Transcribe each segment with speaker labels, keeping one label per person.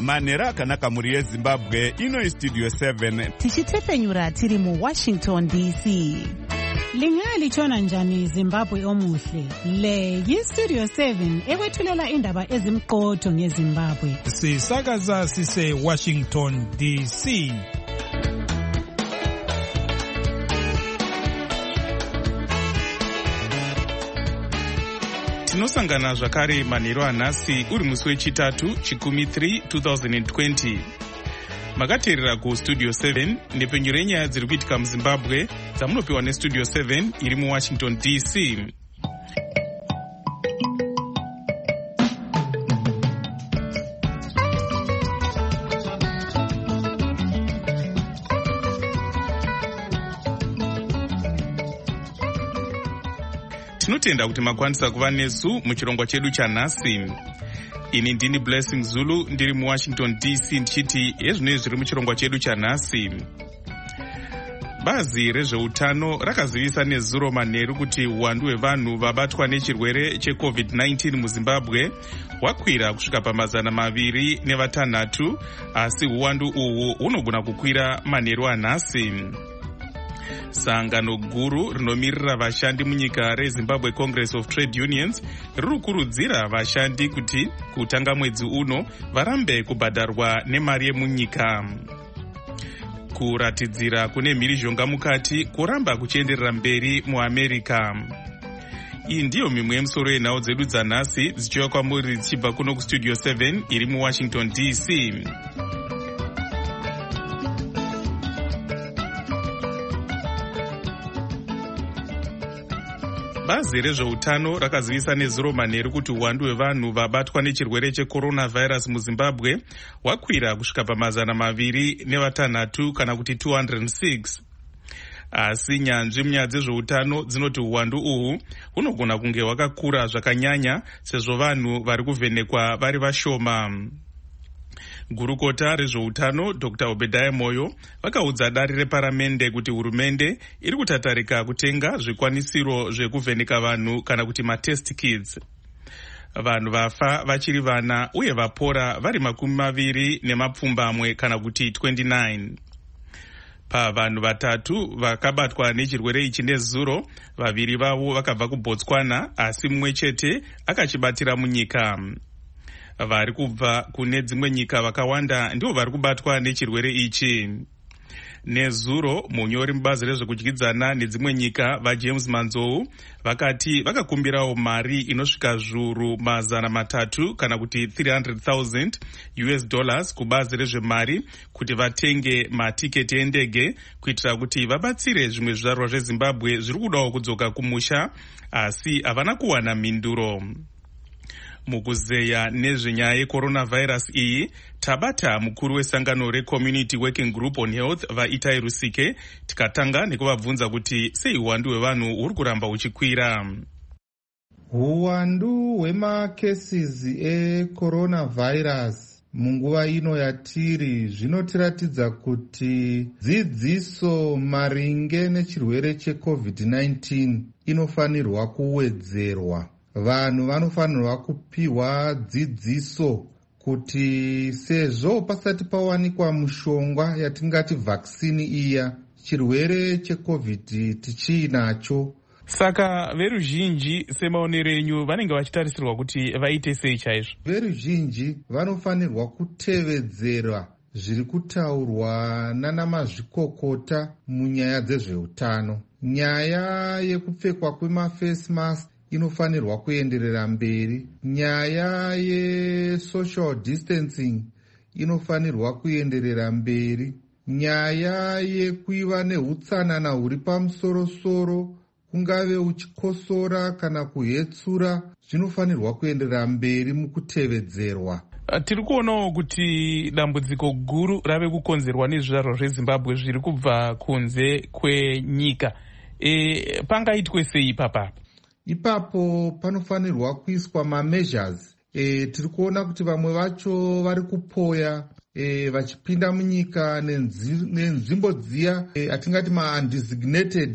Speaker 1: manhero akanaka mhuri yezimbabwe. Ino Studio 7
Speaker 2: tichitepfenyura tiri muWashington DC.
Speaker 3: Lingalitshona njani Zimbabwe omuhle? Le yiStudio 7 ekwethulela indaba ezimqotho ngeZimbabwe.
Speaker 4: Sisakaza sise Washington DC.
Speaker 5: Tinosangana zvakare manhero anhasi uri musi wechitatu chikumi 3 2020. Makateerera kuStudio 7 nepfenyuro renyaya dziri kuitika muZimbabwe dzamunopiwa neStudio 7 iri muWashington DC. Tinotenda kuti makwanisa kuva nesu muchirongwa chedu chanhasi. Ini ndini Blessing Zulu ndiri muWashington DC ndichiti ezvinoi zviri muchirongwa chedu chanhasi. Bazi rezveutano rakazivisa nezuro manheru kuti uwandu hwevanhu vabatwa nechirwere cheCovid-19 muZimbabwe hwakwira kusvika pa206, asi uwandu uhwu hunogona kukwira manheru anhasi. Sangano guru rinomirira vashandi munyika reZimbabwe Congress of Trade Unions riri kukurudzira vashandi kuti kutanga mwedzi uno varambe kubhadharwa nemari yemunyika. Kuratidzira kune mhirizhonga mukati kuramba kuchienderera mberi muAmerica. Iyi ndiyo mimwe yemusoro yenhau dzedu dzanhasi dzichiuya kwamuri dzichibva kuno kuStudio 7 iri muWashington DC. Bazi rezveutano rakazivisa nezuro manheru kuti uwandu hwevanhu vabatwa nechirwere checoronavirus muZimbabwe hwakwira kusvika pa206 kana kuti 206. Asi nyanzvi munyaya dzezveutano dzinoti uwandu uhwu hunogona kunge hwakakura zvakanyanya sezvo vanhu vari kuvhenekwa vari vashoma. Gurukota rezveutano Dr. Obadiah Moyo vakaudza dari reparamende kuti hurumende iri kutatarika kutenga zvikwanisiro zvekuvheneka vanhu kana kuti matest kits. Vanhu vafa vachiri vana uye vapora vari 20 kana kuti 29. Pavanhu 3 vakabatwa nechirwere ichi nezuro, 2 vavo vakabva kuBotswana asi mumwe chete akachibatira munyika. Vari kubva kune dzimwe nyika vakawanda ndivo vari kubatwa nechirwere ichi. Nezuro munyori mubazi rezvekudyidzana nedzimwe nyika vaJames Manzou vakati vakakumbirawo mari inosvika zviuru 300 kana kuti $300,000 kubazi rezvemari kuti vatenge matiketi endege kuitira kuti vabatsire zvimwe zvizvarwa zveZimbabwe zviri kudawo kudzoka kumusha asi havana kuwana mhinduro. Mukuzeya nezvenyaya yecoronavirus iyi tabata mukuru wesangano reCommunity Working Group on Health vaItai Rusike tikatanga nekuvabvunza kuti sei uwandu hwevanhu huri kuramba huchikwira.
Speaker 6: Uwandu hwemacases ecoronavirus munguva ino yatiri zvinotiratidza kuti dzidziso maringe nechirwere cheCovid-19 inofanirwa kuwedzerwa. Vanhu vanofanirwa kupiwa dzidziso kuti sezvo pasati pawanikwa mushonga yatingati vaccine iya, chirwere cheCovid tichinacho.
Speaker 5: Saka veruzhinji semaonero enyu vanenge vachitarisirwa kuti vaite sei chaizvo?
Speaker 6: Veruzhinji vanofanirwa kutevedzera zviri kutaurwa nanamazvikokota munyaya dzezveutano. Nyaya yekupfekwa kwemaface mask inofanirwa kuenderera mberi. Nyaya yesocial distancing inofanirwa kuenderera mberi. Nyaya yekuiva neutsanana huri pamusoro-soro, kungave uchikosora kana kuhetsura, zvinofanirwa kuenderera mberi mukutevedzerwa.
Speaker 5: Tiri kuonawo kuti dambudziko guru rave kukonzerwa nezvizvarwa zveZimbabwe zviri kubva kunze kwenyika. Pangaitwe sei ipapa?
Speaker 6: Ipapo panofanirwa kuiswa measures. Tiri kuona kuti vamwe vacho vari kupoya vachipinda munyika nenzvimbo dziya atingati undesignated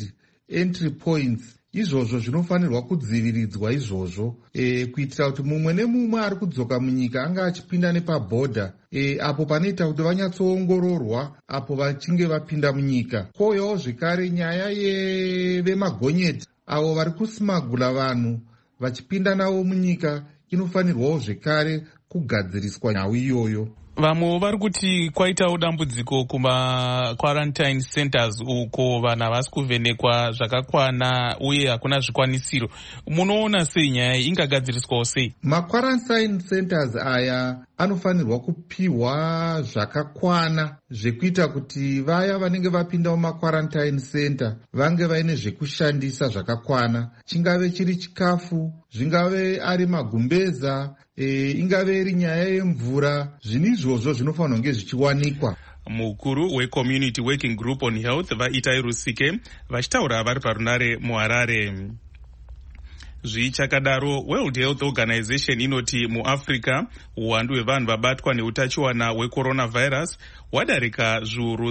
Speaker 6: entry points. Izvozvo zvinofanirwa kudziviridzwa izvozvo kuitira kuti mumwe nemumwe ari kudzoka munyika anga achipinda nepabhodha apo panoita kuti vanyatsoongororwa apo vachinge vapinda munyika. Kouyawo zvekare nyaya yevemagonyeti avo vari kusimagula vanhu vachipinda navo munyika inofanirwawo zvekare kugadziriswa nhau iyoyo.
Speaker 5: Vamwe vari kuti kwaitawo dambudziko kuma-quarantine centers uko vanhu havasi kuvhenekwa zvakakwana uye hakuna zvikwanisiro. Munoona sei nyaya iyi ingagadziriswawo sei?
Speaker 6: Ma-quarantine centers aya anofanirwa kupiwa zvakakwana zvekuita kuti vaya vanenge vapinda muma-quarantine center vange vaine zvekushandisa zvakakwana. Chingave chiri chikafu, zvingave ari magumbeza, ingave iri nyaya yemvura. Zvinhu izvozvo zvinofanirwa kunge zvichiwanikwa.
Speaker 5: Mukuru weCommunity Working Group on Health vaItai Rusike vachitaura vari parunare muHarare. Zvichakadaro, World Health Organization inoti muAfrica uwandu hwevanhu vabatwa neutachiwana hwecoronavirus hwadarika zviuru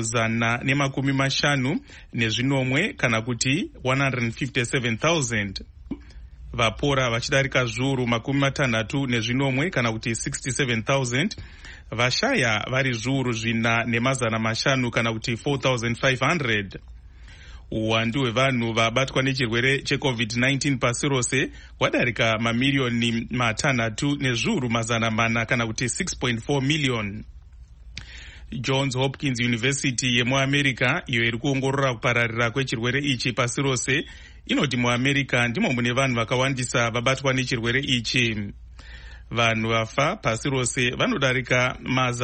Speaker 5: 150 kana kuti 157,000. Vapora vachidarika zviuru 60 kana kuti 67,000. Vashaya vari zviuru 4,500 kana kuti 4,500. Uwandu hwevanhu vabatwa nechirwere cheCovid-19 pasi rose hwadarika mamiliyoni 3 nezviuru 400 kana kuti 6.4 million. Johns Hopkins University yemuAmerica, iyo iri kuongorora kupararira kwechirwere ichi pasi rose, inoti muAmerica ndimo mune vanhu vakawandisa vabatwa nechirwere ichi. Vanhu vafa pasi rose vanodarika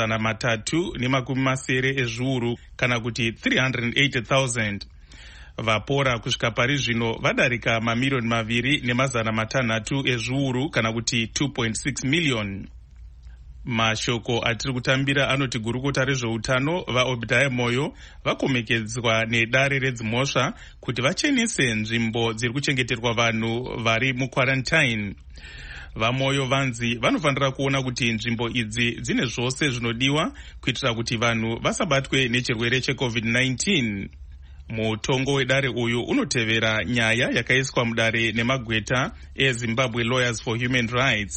Speaker 5: 370 ezviuru kana kuti 380,000. Vapora kusvika pari zvino vadarika mamiliyoni 2,600 ezviuru kana kuti 2.6 million. Mashoko atiri kutambira anoti gurukota rezveutano vaObadiah Moyo vakomekedzwa nedare redzimhosva kuti vachenese nzvimbo dziri kuchengeterwa vanhu vari muquarantine. VaMoyo vanzi vanofanira kuona kuti nzvimbo idzi dzine zvose zvinodiwa kuitira kuti vanhu vasabatwe nechirwere cheCovid-19. Mutongo wedare uyu unotevera nyaya yakaiswa mudare nemagweta eZimbabwe Lawyers for Human Rights.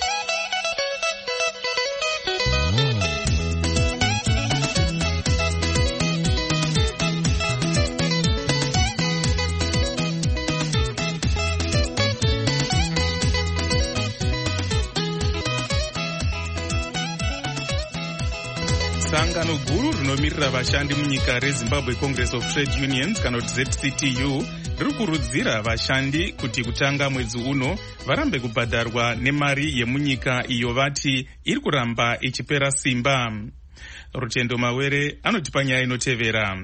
Speaker 5: Sangano guru rinomirira vashandi munyika reZimbabwe Congress of Trade Unions kana kuti ZCTU riri kurudzira vashandi kuti kutanga mwedzi uno varambe kubhadharwa nemari yemunyika iyo vati iri kuramba ichipera simba. Rutendo Mawere anotipa nyaya inotevera.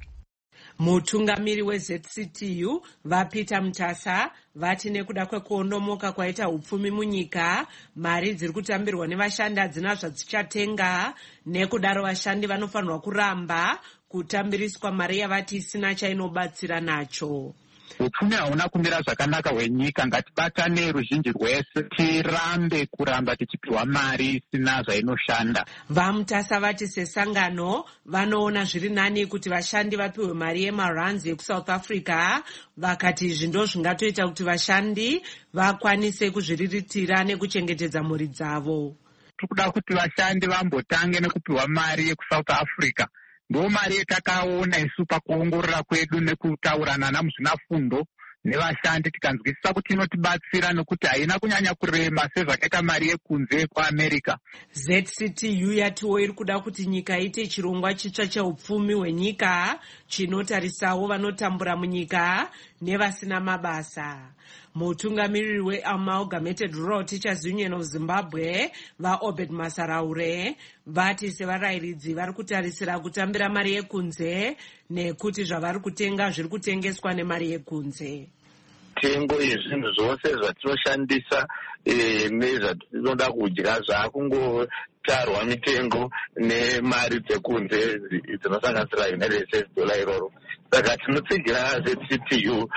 Speaker 7: Mutungamiri weZCTU vaPeter Mutasa vati nekuda kwekuondomoka kwaita upfumi munyika, mari dziri kutambirwa nevashandi hadzina zvadzichatenga, nekudaro vashandi vanofanirwa kuramba kutambiriswa mari yavati isina chainobatsira nacho.
Speaker 8: Upfumi hauna kumira zvakanaka hwenyika. Ngatibatane ruzhinji rwese tirambe kuramba tichipiwa mari isina zvainoshanda.
Speaker 7: VaMutasa vati sesangano vanoona zviri nani kuti vashandi vapiwe mari yemaranzi ekuSouth Africa, vakati izvi ndo zvingatoita kuti vashandi vakwanise kuzviriritira nekuchengetedza mhuri dzavo.
Speaker 8: Tiri kuda kuti vashandi vambotange nekupiwa mari yekuSouth Africa. Ndo mari yatakaona isu pakuongorora kwedu nekutaurana namuzvinafundo nevashandi tikanzwisisa kuti inotibatsira nekuti haina kunyanya kurema sezvakaita mari yekunze kwaAmerica.
Speaker 7: ZCTU yatiwo iri kuda kuti nyika iite chirongwa chitsva cheupfumi hwenyika chinotarisawo vanotambura munyika nevasina mabasa. Mutungamiriri weAmalgamated Rural Teachers Union of Zimbabwe vaObed Masaraure vati sevarayiridzi vari kutarisira kutambira mari yekunze nekuti zvavari kutenga zviri kutengeswa nemari yekunze.
Speaker 9: Tengo yezvinhu zvose zvatinoshandisa nezvatinoda kudya zvakungotarwa mitengo nemari dzekunze dzinosanganisira United States dollar iroro. Saka tinotsigira ZCTU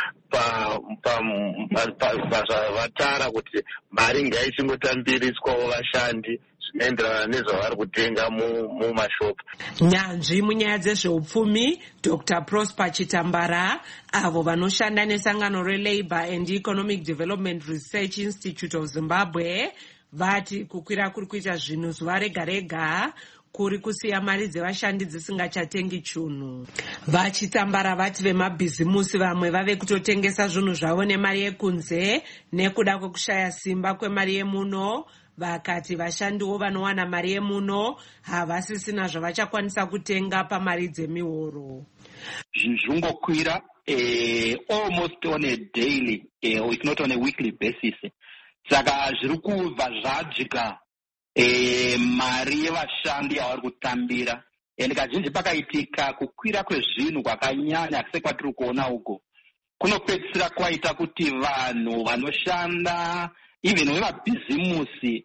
Speaker 9: pazvavatara kuti mari ngaichingotambiriswawo vashandi zvinoenderana nezvavari kutenga mumashopu.
Speaker 7: Nyanzvi munyaya dzezveupfumi Dr. Prosper Chitambara, avo vanoshanda nesangano reLabour and Economic Development Research Institute of Zimbabwe, vati kukwira kuri kuita zvinhu zuva rega rega kuri kusiya mari dzevashandi dzisingachatengi chunhu. Vachitambara vati vemabhizimusi vamwe vave kutotengesa zvinhu zvavo nemari yekunze nekuda kwekushaya simba kwemari yemuno. Vakati vashandiwo vanowana mari yemuno havasisina zvavachakwanisa kutenga pamari dzemihoro.
Speaker 8: Zvongokwira almost on a daily or if not on a weekly basis. Saka zviri kubva zvadzika mari yevashandi yavari kutambira. Kazhinji pakaitika kukwira kwezvinhu kwakanyanya sekwatiri kuona uko kunopedzisira kwaita kuti vanhu vanoshanda even vemabhizimusi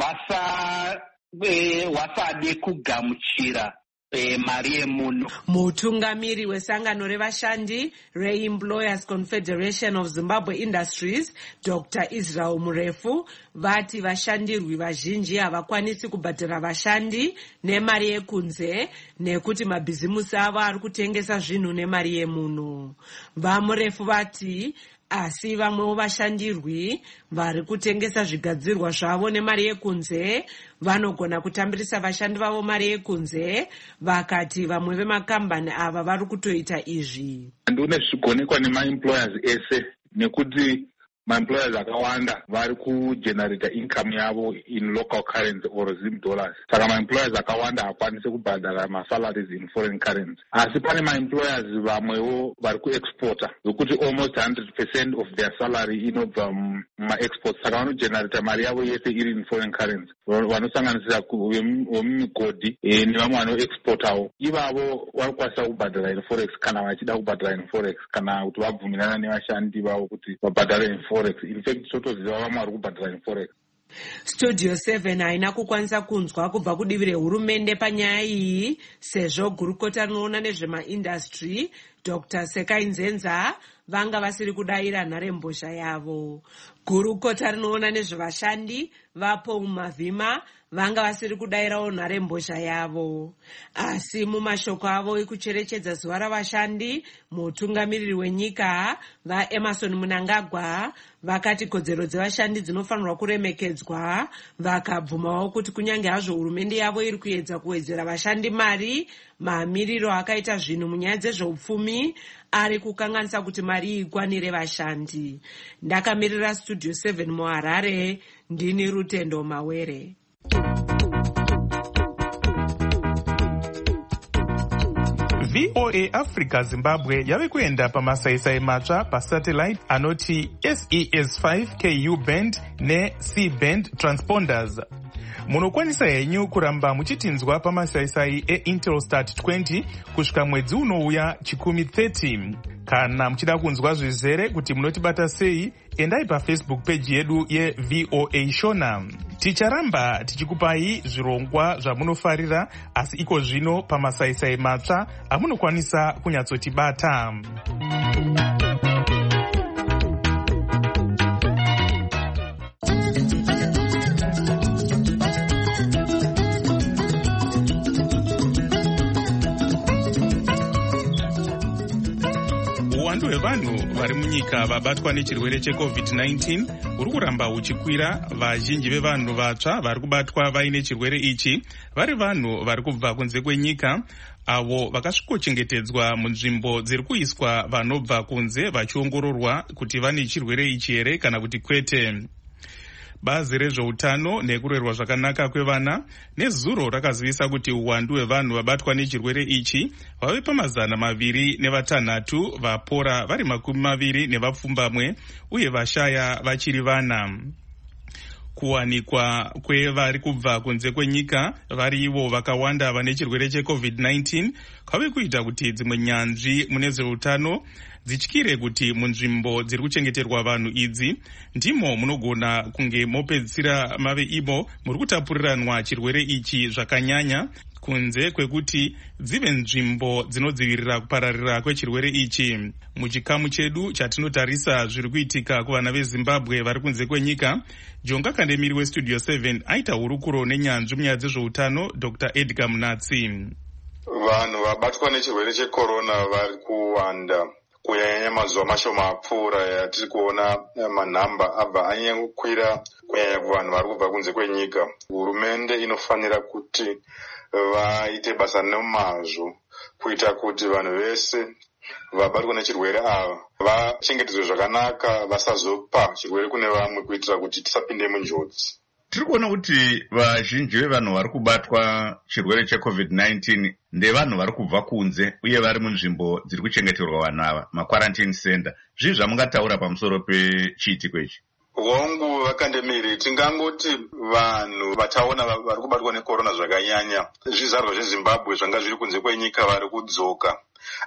Speaker 8: vasade kugamuchira mari yemuno.
Speaker 7: Mutungamiri wesangano revashandi reEmployers Confederation of Zimbabwe Industries, Dr. Israel Murefu, vati vashandirwi vazhinji havakwanisi kubhadhara vashandi nemari yekunze nekuti mabhizimusi avo ari kutengesa zvinhu nemari yemuno. VaMurefu vati asi vamwewo vashandirwi vari kutengesa zvigadzirwa zvavo nemari yekunze vanogona kutambirisa vashandi vavo mari yekunze. Vakati vamwe vemakambani ava vari kutoita izvi.
Speaker 6: Ndine zvigonekwa nemaemployers ese nekuti maemployers akawanda vari kugenerate income yavo in local currency or Zim dollars. Saka maemployers akawanda hakwanisi kubhadhara masalaries in foreign currency. Asi pane maemployers vamwewo vari kuexporta zvokuti almost 100% of their salary inobva mumaexports. Saka vanogenerate mari yavo yese iri in foreign currency. Vanosanganisira vemigodhi nevamwe vanoexportawo. Ivavo vari kukwanisa kubhadhara in forex kana vachida kubhadhara in forex kana kuti vabvumirana nevashandi vavo kuti vabhadhare in forex. In fact, totoziva vamwe vari kubhadhara in forex.
Speaker 7: Studio 7 haina kukwanisa kunzwa kubva kudivi rehurumende panyaya iyi sezvo gurukota rinoona nezvemaindastry Dr. Sekai Nzenza vanga vasiri kudayira nharembozha yavo. Gurukota rinoona nezvevashandi vaPaul Mavhima vanga vasiri kudayirawo nharembozha yavo. Asi mumashoko avo ekucherechedza zuva ravashandi, mutungamiriri wenyika vaEmerson Mnangagwa vakati kodzero dzevashandi dzinofanirwa kuremekedzwa. Vakabvumawo kuti kunyange hazvo hurumende yavo iri kuedza kuwedzera vashandi mari, mamiriro akaita zvinhu munyaya dzezveupfumi ari kukanganisa kuti mari ikwanire vashandi. Ndakamirira Studio 7 muHarare, ndini Rutendo Mawere.
Speaker 5: VOA Africa Zimbabwe yave kuenda pamasaisai matsva pasatellite anoti SES5 KU band neC band transponders. Munokwanisa henyu kuramba muchitinzwa pamasaisai eIntelsat 20 kusvika mwedzi unouya chikumi 30. Kana muchida kunzwa zvizere kuti munotibata sei, endai paFacebook page yedu yeVOA Shona. Ticharamba tichikupai zvirongwa zvamunofarira, asi iko zvino pamasaisai matsva amunokwanisa kunyatsotibata. Uwandu hwevanhu vari munyika vabatwa nechirwere cheCovid-19 uri kuramba uchikwira. Vazhinji vevanhu vatsva vari kubatwa vaine chirwere ichi vari vanhu vari kubva kunze kwenyika, avo vakasvikochengetedzwa munzvimbo dziri kuiswa vanobva kunze vachiongororwa kuti vane chirwere ichi here kana kuti kwete. Bazi rezveutano nekurerwa zvakanaka kwevana nezuro rakazivisa kuti uwandu hwevanhu vabatwa nechirwere ichi vave pa206 vapora vari 20 uye vashaya vachiri vana. Kuwanikwa kwevari kubva kunze kwenyika vari ivo vakawanda vane chirwere cheCovid-19 kwave kuita kuti dzimwe nyanzvi mune zveutano dzityire kuti munzvimbo dziri kuchengeterwa vanhu idzi ndimo munogona kunge mopedzisira mave imo muri kutapuriranwa chirwere ichi zvakanyanya, kunze kwekuti dzive nzvimbo dzinodzivirira kupararira kwechirwere ichi. Muchikamu chedu chatinotarisa zviri kuitika kuvana veZimbabwe vari kunze kwenyika, Jonga Kandemiri weStudio 7 aita hurukuro nenyanzvi munyaya dzezveutano Dr. Edgar Munatsi.
Speaker 10: Vanhu vabatwa nechirwere chekorona vari kuwanda kunyanya mazuva mashoma apfuura yatiri kuona manhamba abva anyanya kukwira kunyanya kuvanhu vari kubva kunze kwenyika. Hurumende inofanira kuti vaite basa nemazvo kuita kuti vanhu vese vabatwa nechirwere ava vachengetedzwe zvakanaka, vasazopa chirwere kune vamwe kuitira kuti tisapinde munjodzi.
Speaker 11: Tiri kuona kuti vazhinji vevanhu vari kubatwa chirwere cheCovid-19 ndevanhu vari kubva kunze uye vari munzvimbo dziri kuchengeterwa vanhu ava, maquarantine center. Zvii zvamungataura pamusoro pechiitiko ichi?
Speaker 10: Hongu Vakandemiri, tingangoti vanhu vataona vari kubatwa nekorona zvakanyanya zvizvarwa zveZimbabwe zvanga zviri kunze kwenyika vari kudzoka,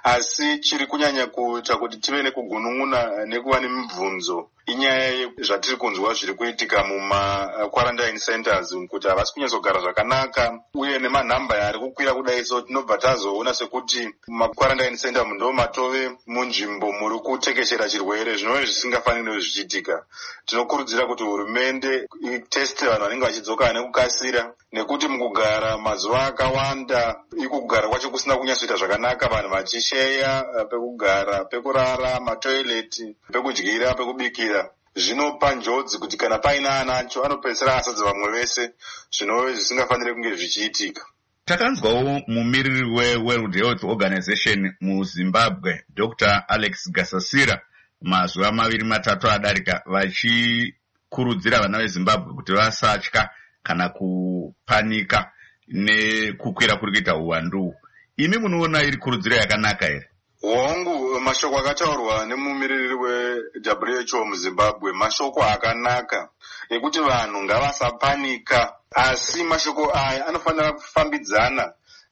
Speaker 10: asi chiri kunyanya kuita kuti tive nekugunun'una nekuva nemibvunzo inyaya zvatiri kunzwa zviri kuitika muma-quarantine centers, kuti havasi kunyatsogara zvakanaka uye nemanhamba ari kukwira kudai. So tinobva tazoona sekuti muma-quarantine center ndo matove munzvimbo muri kutekeshera chirwere, zvinova zvisingafaniri zvichiitika. Tinokurudzira kuti hurumende iteste vanhu vanenge vachidzoka nekukasira, nekuti mukugara mazuva akawanda ikugara kwacho kusina kunyatsoita zvakanaka, vanhu vachisheya pekugara, pekurara, matoileti, pekudyira, pekubikira. Zvinopa njodzi kuti kana paina anacho anopedzisira asadza vamwe vese, zvinova zvisingafaniri kunge zvichiitika.
Speaker 11: Takanzwawo mumiriri weWorld Health Organization muZimbabwe, Dr. Alex Gasasira, mazuva 2-3 adarika, vachikurudzira vana veZimbabwe kuti vasatya kana kupanika nekukwira kuri kuita uwandu. Imi munoona iri kurudziro yakanaka here?
Speaker 10: Hongu, mashoko akataurwa nemumiriri weWHO muZimbabwe mashoko akanaka ekuti vanhu ngavasapanika, asi mashoko aya anofanira kufambidzana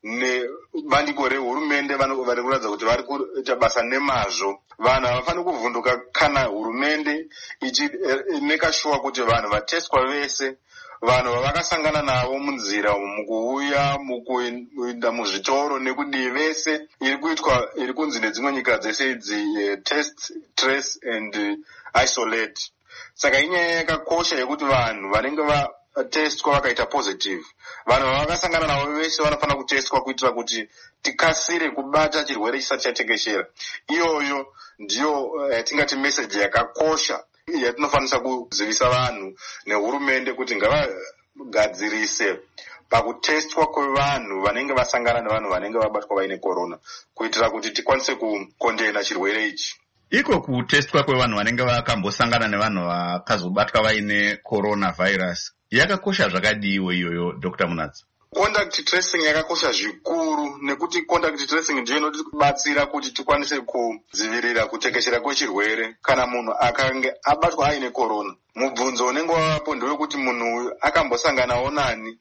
Speaker 10: nebandiko rehurumende vari kuratidza kuti vari kuita basa nemazvo. Vanhu havafaniri kuvhunduka kana hurumende ichimeka shuwa kuti vanhu vatestwa vese, vanhu vavakasangana navo munzira mukuuya mukuenda muzvitoro nekudii vese iri kunzi nedzimwe nyika dzese idzi test, trace and isolate. Saka inyaya yakakosha yekuti vanhu vanenge vatestwa vakaita positive, vanhu vavakasangana navo vese vanofanira kutestwa kuitira kuti tikasire kubata chirwere chisati chatekeshera. Iyoyo ndiyo yatingati meseji yakakosha yatinofanira kuzivisa vanhu nehurumende kuti ngavagadzirise pakutestwa kwevanhu vanenge vasangana nevanhu vanenge vabatwa vaine korona, kuitira kuti tikwanise kukondena chirwere ichi.
Speaker 11: Iko kutestwa kwevanhu vanenge vakambosangana nevanhu vakazobatwa vaine coronavirus yakakosha zvakadiwo iyoyo, Dr. Munatsi?
Speaker 10: Contact tracing yakakosha zvikuru, nekuti contact tracing ndiyo inotibatsira kuti tikwanise kudzivirira kutekeshera kwechirwere kana munhu akange abatwa aine korona. Mubvunzo unenge wavapo ndewekuti munhu akambosanganawo nani,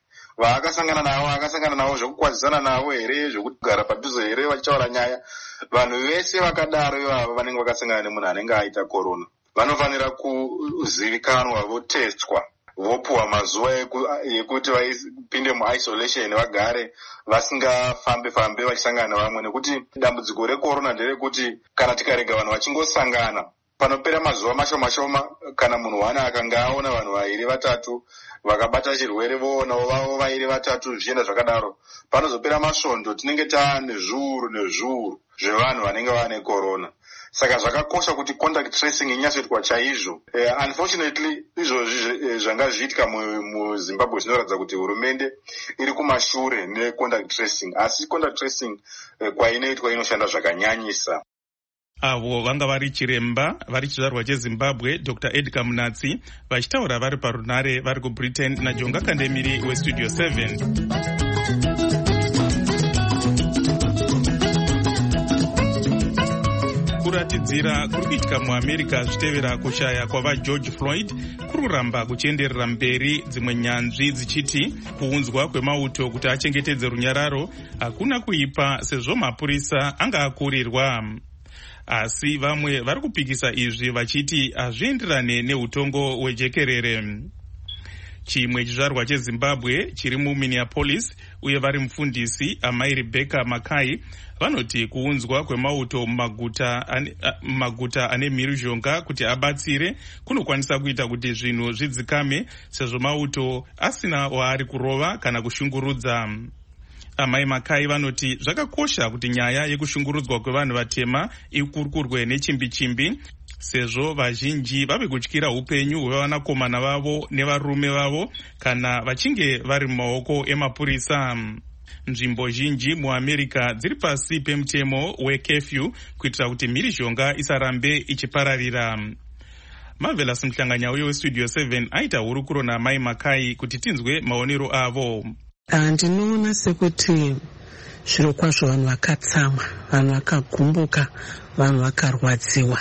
Speaker 10: akasangana navo zvekukwazisana navo here, zvekugara padhuze here vachitaura nyaya. Vanhu vese vakadaro ivavo vanenge vakasangana nemunhu anenge aita korona vanofanira kuzivikanwa, votestwa, vopuwa mazuva ekuti vapinde muisolation, vagare vasingafambe vachisangana nevamwe, nekuti dambudziko rekorona nderekuti kana tikarega vanhu vachingosangana panopera mazuva mashoma, kana munhu wane akanga aona vanhu 2-3 vakabata chirwere, voonawo vavo 2-3 zvichienda zvakadaro, panozopera masvondo tinenge taane zviuru zvevanhu vanenge vane korona. Saka zvakakosha kuti contact tracing inyatsoitwa chaizvo. Unfortunately izvozvi zvanga zviitika muZimbabwe zvinoratidza kuti hurumende iri kumashure necontact tracing, asi contact tracing kwainoitwa inoshanda zvakanyanyisa.
Speaker 5: Avo vanga vari chiremba vari chizvarwa cheZimbabwe, Dr. Edgar Munatsi, vachitaura vari parunare vari kuBritain, naJonga Kandemiri weStudio 7. Kuratidzira kuri kuitika muAmerica zvitevera kushaya kwavaGeorge Floyd kururamba kuchienderera mberi, dzimwe nyanzvi dzichiti kuunzwa kwemauto kuti achengetedze runyararo hakuna kuipa sezvo mapurisa anga akurirwa. asi vamwe vari kupikisa izvi vachiti hazvienderane neutongo hwejekerere. Chimwe chizvarwa cheZimbabwe chiri muMinneapolis uye vari mufundisi amai Rebecca Makai vanoti kuunzwa kwemauto mumaguta ane mhirizhonga kuti abatsire kunokwanisa kuita kuti zvinhu zvidzikame sezvo mauto asina waari kurova kana kushungurudza. Amai Makai vanoti zvakakosha kuti nyaya yekushungurudzwa kwevanhu vatema ikurukurwe nechimbi-chimbi sezvo vazhinji vave kutyira upenyu hwevanakomana vavo nevarume vavo kana vachinge vari mumaoko emapurisa. Nzvimbo zhinji muAmerica dziri pasi pemutemo wekefyu kuitira kuti mhirizhonga isarambe ichipararira. Marvelous Mhlanganya uye westudio 7 aita hurukuro naamai Makai kuti tinzwe maonero avo.
Speaker 12: Ndinoona sekuti zviro kwazvo vanhu vakatsamwa, vanhu vakagumbuka, vanhu vakarwadziwa.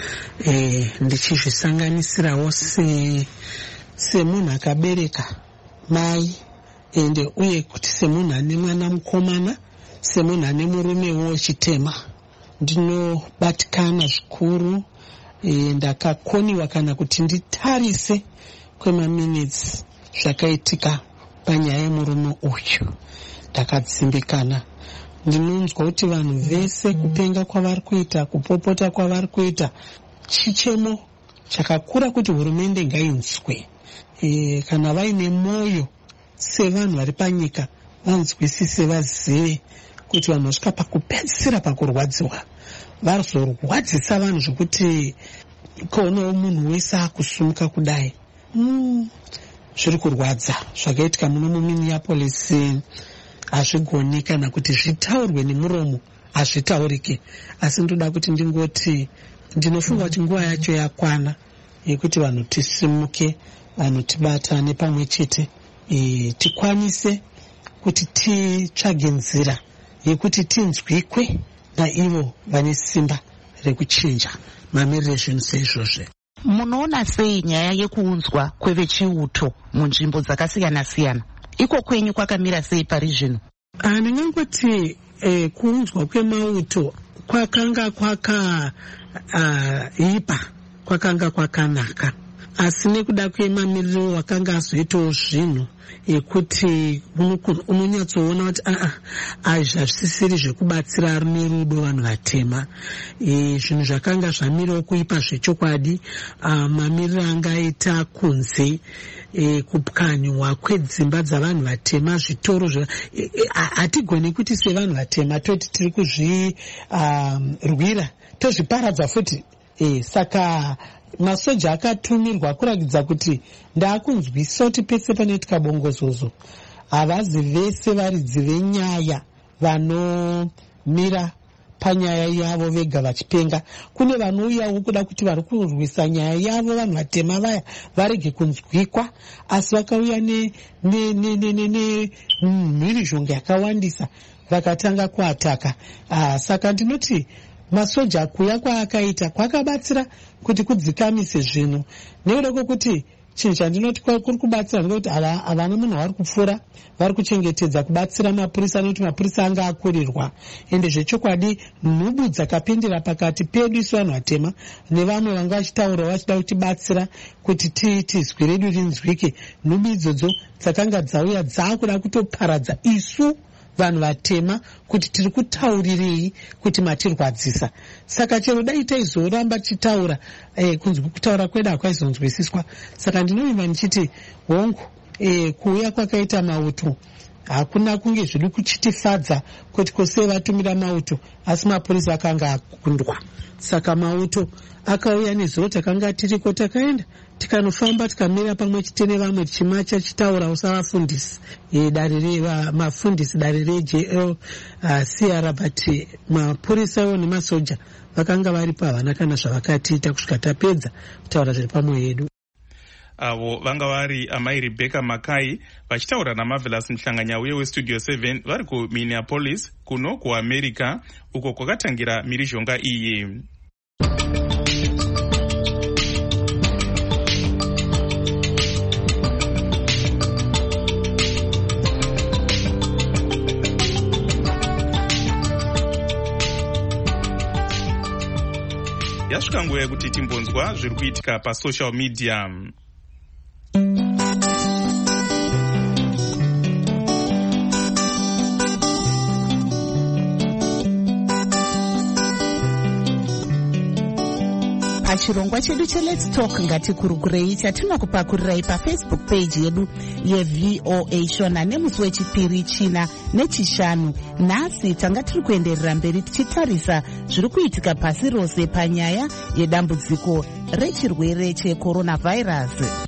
Speaker 12: Ndichizvisanganisirawo semunhu akabereka mai uye kuti semunhu ane mwana mukomana, semunhu ane murumewo chitema. Ndinobatikana zvikuru, ndakakoniwa kana kuti nditarise kwemaminitsi zvakaitika panyaya yemurume uyu. Ndakadzimbikana. Ndinonzwa kuti vanhu vese kupenga kwavari kuita, kupopota kwavari kuita, chichemo chakakura kuti hurumende ngainzwe. Kana vaine mwoyo sevanhu vari panyika vanzwisise, vazive kuti vanhu vasvika pakupedzisira pakurwadziwa varizorwadzisa vanhu zvokuti ikonewo munhu wese akusumuka kudai. Zviri kurwadza zvakaitika muno muMinneapolis hazvigoni kana kuti zvitaurwe nemuromo, hazvitaurike. Asi ndoda kuti ndingoti ndinofunga kuti nguva yacho yakwana yekuti vanhu tisimuke, vanhu tibatane pamwe chete, tikwanise kuti titsvage nzira yekuti tinzwikwe naivo vane simba rekuchinja mamiriro ezvinhu seizvozvo.
Speaker 2: Munoona sei nyaya yekuunzwa kwevechiuto munzvimbo dzakasiyana-siyana? Iko kwenyu kwakamira sei pari zvino?
Speaker 12: Ndingangoti kuunzwa kwemauto kwakanga kwakaipa, kwakanga kwakanaka. Asi nekuda kwemamiriro wakanga azoitawo zvinhu ekuti unonyatsoona kuti hazvisisiri zvekubatsira rume rudo vanhu vatema. Zvinhu zvakanga zvamirawo kuipa zvechokwadi. Mamiriro angaita kunze, kupwanywa kwedzimba dzavanhu vatema, zvitoro hatigoni kuti sevanhu vatema toti tiri kuzvirwira tozviparadza futi. Saka masoja akatumirwa kurakidza kuti ndaakunzwisa kuti pese panoitika bongozozo havazi vese varidzi venyaya vanomira panyaya yavo vega vachipenga. Kune vanouyawo kuda kuti vari kurwisa nyaya yavo vanhu vatema vaya varege kunzwikwa, asi vakauya nemhirizhonga yakawandisa vakatanga kuataka. Saka ndinoti masoja kuya kwaakaita kwakabatsira kuti kudzikamise zvinhu. Nekuda kwokuti chinhu chandinoti kuri kubatsira ndekuti havana munhu vari kupfuura, vari kuchengetedza kubatsira mapurisa, nekuti mapurisa anga akurirwa. Ende zvechokwadi nhubu dzakapindira pakati pedu isu vanhu vatema nevamwe vanga vachitaura vachida kutibatsira kuti tizwi redu rinzwike. Nhubu idzodzo dzakanga dzauya dzaakuda kutoparadza isu vanhu vatema kuti tiri kutaurirei kuti matirwadzisa. Saka chero dai taizoramba tichitaura, kutaura kwedu hakwaizonzwisiswa. Saka ndinovimba ndichiti hongu, kuuya kwakaita mauto hakuna kunge zviri kuchitifadza kuti kose vatumira mauto, asi mapurisa akanga akundwa. Saka mauto akauya nezuro takanga tiriko, takaenda tikanofamba tikamira pamwe chete nevamwe tichimacha chitaura usavafundisi mafundisi dare reJL CR, but mapurisawo nemasoja vakanga varipo, havana kana zvavakatiita kusvika tapedza kutaura zviri pamwe yedu.
Speaker 5: Avo vanga vari amai Rebecca Makai vachitaura naMarvelous Mhlanganya uye westudio 7 vari kuMinneapolis kuno kuAmerica uko kwakatangira mhirizhonga iyi. yasvika nguva yekuti timbonzwa zviri kuitika pasocial media.
Speaker 2: Pachirongwa chedu cheLet's Talk ngatikurukurei chatinokupakurirai pafacebook page yedu yeVOA Shona nemusi wechipiri, china nechishanu. Nhasi tanga tiri kuenderera mberi tichitarisa zviri kuitika pasi rose panyaya yedambudziko rechirwere checoronavirus.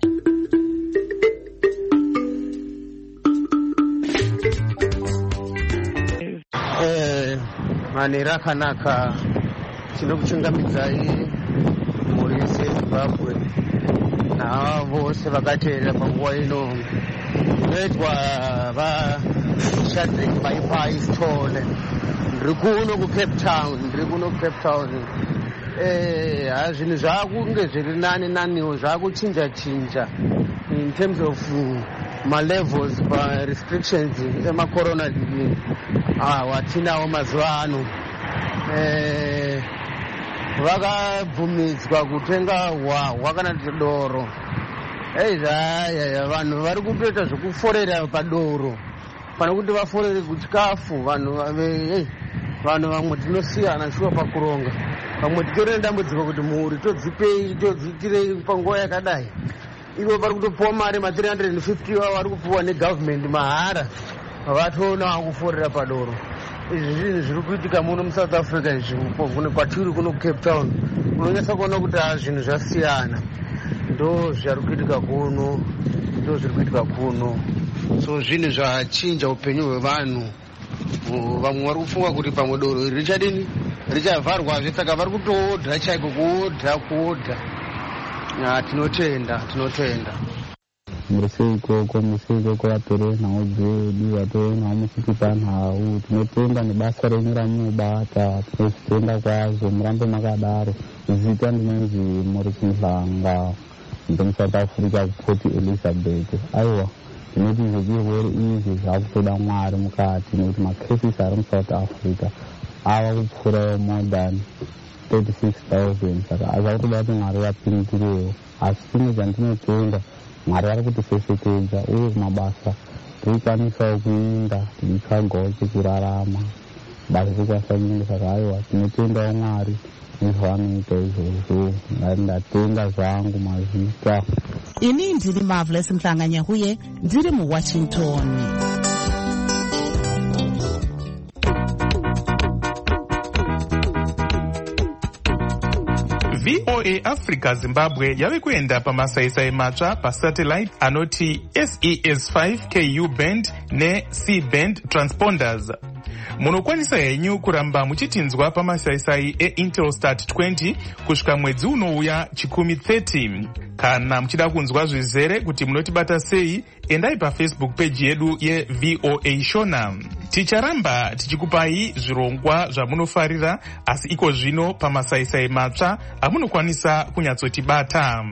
Speaker 13: Manera akanaka tinokuchungamidzai muri seZimbabwe nava vose vakateerera panguva ino inoitwa vaShadrack Baipai Stone. Ndiri kuno kuCape Town. Zvinhu zvaakunge zviri naniwo, zvaakuchinja in terms of malevels parestrictions emacorona watinawo mazuva ano. Vakabvumidzwa kutenga hwahwa kana doro. Vanhu vari kutoita zvokuforera padoro pana kuti vaforere kuchikafu. Vanhu vamwe tinosiyana shuwa pakuronga, vamwe titorine dambudziko kuti mhuri todziitire panguva yakadai. Ivo vari kutopiwa mari ma350 vari kupiwa negovernment mahara, vatoonawo kuforera padoro. Izvi zvinhu zviri kuitika muno muSouth Africa kwatiri kuno kuCape Town. Unonyasa kuona kuti zvinhu zvasiyana. Ndo zviri kuitika kuno. So zvinhu zvachinja upenyu hwevanhu. Vamwe vari kufunga kuti pamwe doro iri richavharwazve, saka vari kutoodha chaiko, kuodha. Tinotenda.
Speaker 14: Museiko vatore nhau dzedu, vatore nhau muchitipa nhau. Tinotenda nebasa renyu ramunobata, tinozvitenda kwazvo, murambe makadaro. Zita ndinonzi Morris Mhlanga, ndomuSouth Africa kuPort Elizabeth. Aiwa, tinoti zvirwere izvi zvakutoda Mwari mukati, nekuti macases ari muSouth Africa ava kupfuura more than 36,000. Saka achakutoda kuti Mwari vapindirewo. Asi chimwe chandinotenda, Mwari ari kutisesekedza, uye kumabasa tirikwanisawo kuenda tichitsvagawo chekurarama, basa tikwanisa kuenda. Saka aiwa, tinotendawo Mwari nezvavanoita izvozvo. Ndatenga zvangu mazita.
Speaker 2: Ini ndiri Marvelous Mhlanga uye ndiri muWashington.
Speaker 5: VOA Africa Zimbabwe yave kuenda pamasaisai matsva pasatellite anoti SES5 KU band neC band transponders. Munokwanisa henyu kuramba muchitinzwa pamasaisai eIntelsat 20 kusvika mwedzi unouya chikumi 30. Kana muchida kunzwa zvizere kuti munotibata sei, endai paFacebook page yedu yeVOA Shona. Ticharamba tichikupai zvirongwa zvamunofarira, asi iko zvino pamasaisai matsva amunokwanisa kunyatsotibata.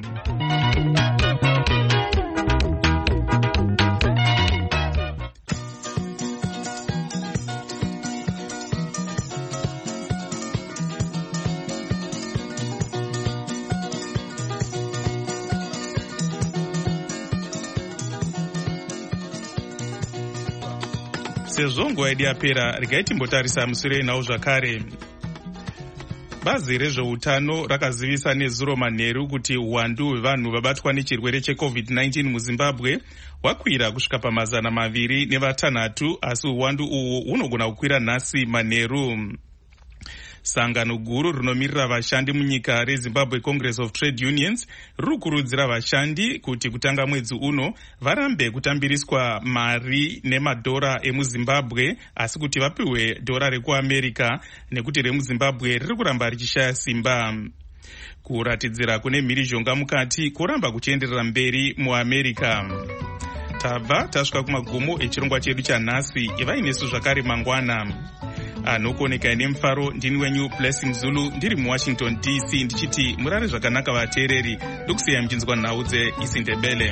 Speaker 5: Sezvo nguva yedu yapera, regai timbotarisa musure nawo zvakare. Bazi rezveutano rakazivisa nezuro manheru kuti uwandu hwevanhu vabatwa nechirwere cheCovid-19 muZimbabwe hwakwira kusvika pa206, asi uwandu uhu hunogona kukwira nhasi manheru. Sangano guru rinomirira vashandi munyika reZimbabwe Congress of Trade Unions riri kukurudzira vashandi kuti kutanga mwedzi uno varambe kutambiriswa mari nemadhora emuZimbabwe, asi kuti vapiwe dhora rekuAmerica nekuti remuZimbabwe riri kuramba richishaya simba. Kuratidzira kune mhirizhonga mukati kuramba kuchienderera mberi muAmerica. Tabva tasvika kumagumo echirongwa chedu chanhasi. Ivai nesu zvakare mangwana. Anokuonekai nemufaro, ndini wenyu Blessing Zulu, ndiri muWashington DC, ndichiti murare zvakanaka vateereri, ndokusiyai muchinzwa nhau dzeIsiNdebele.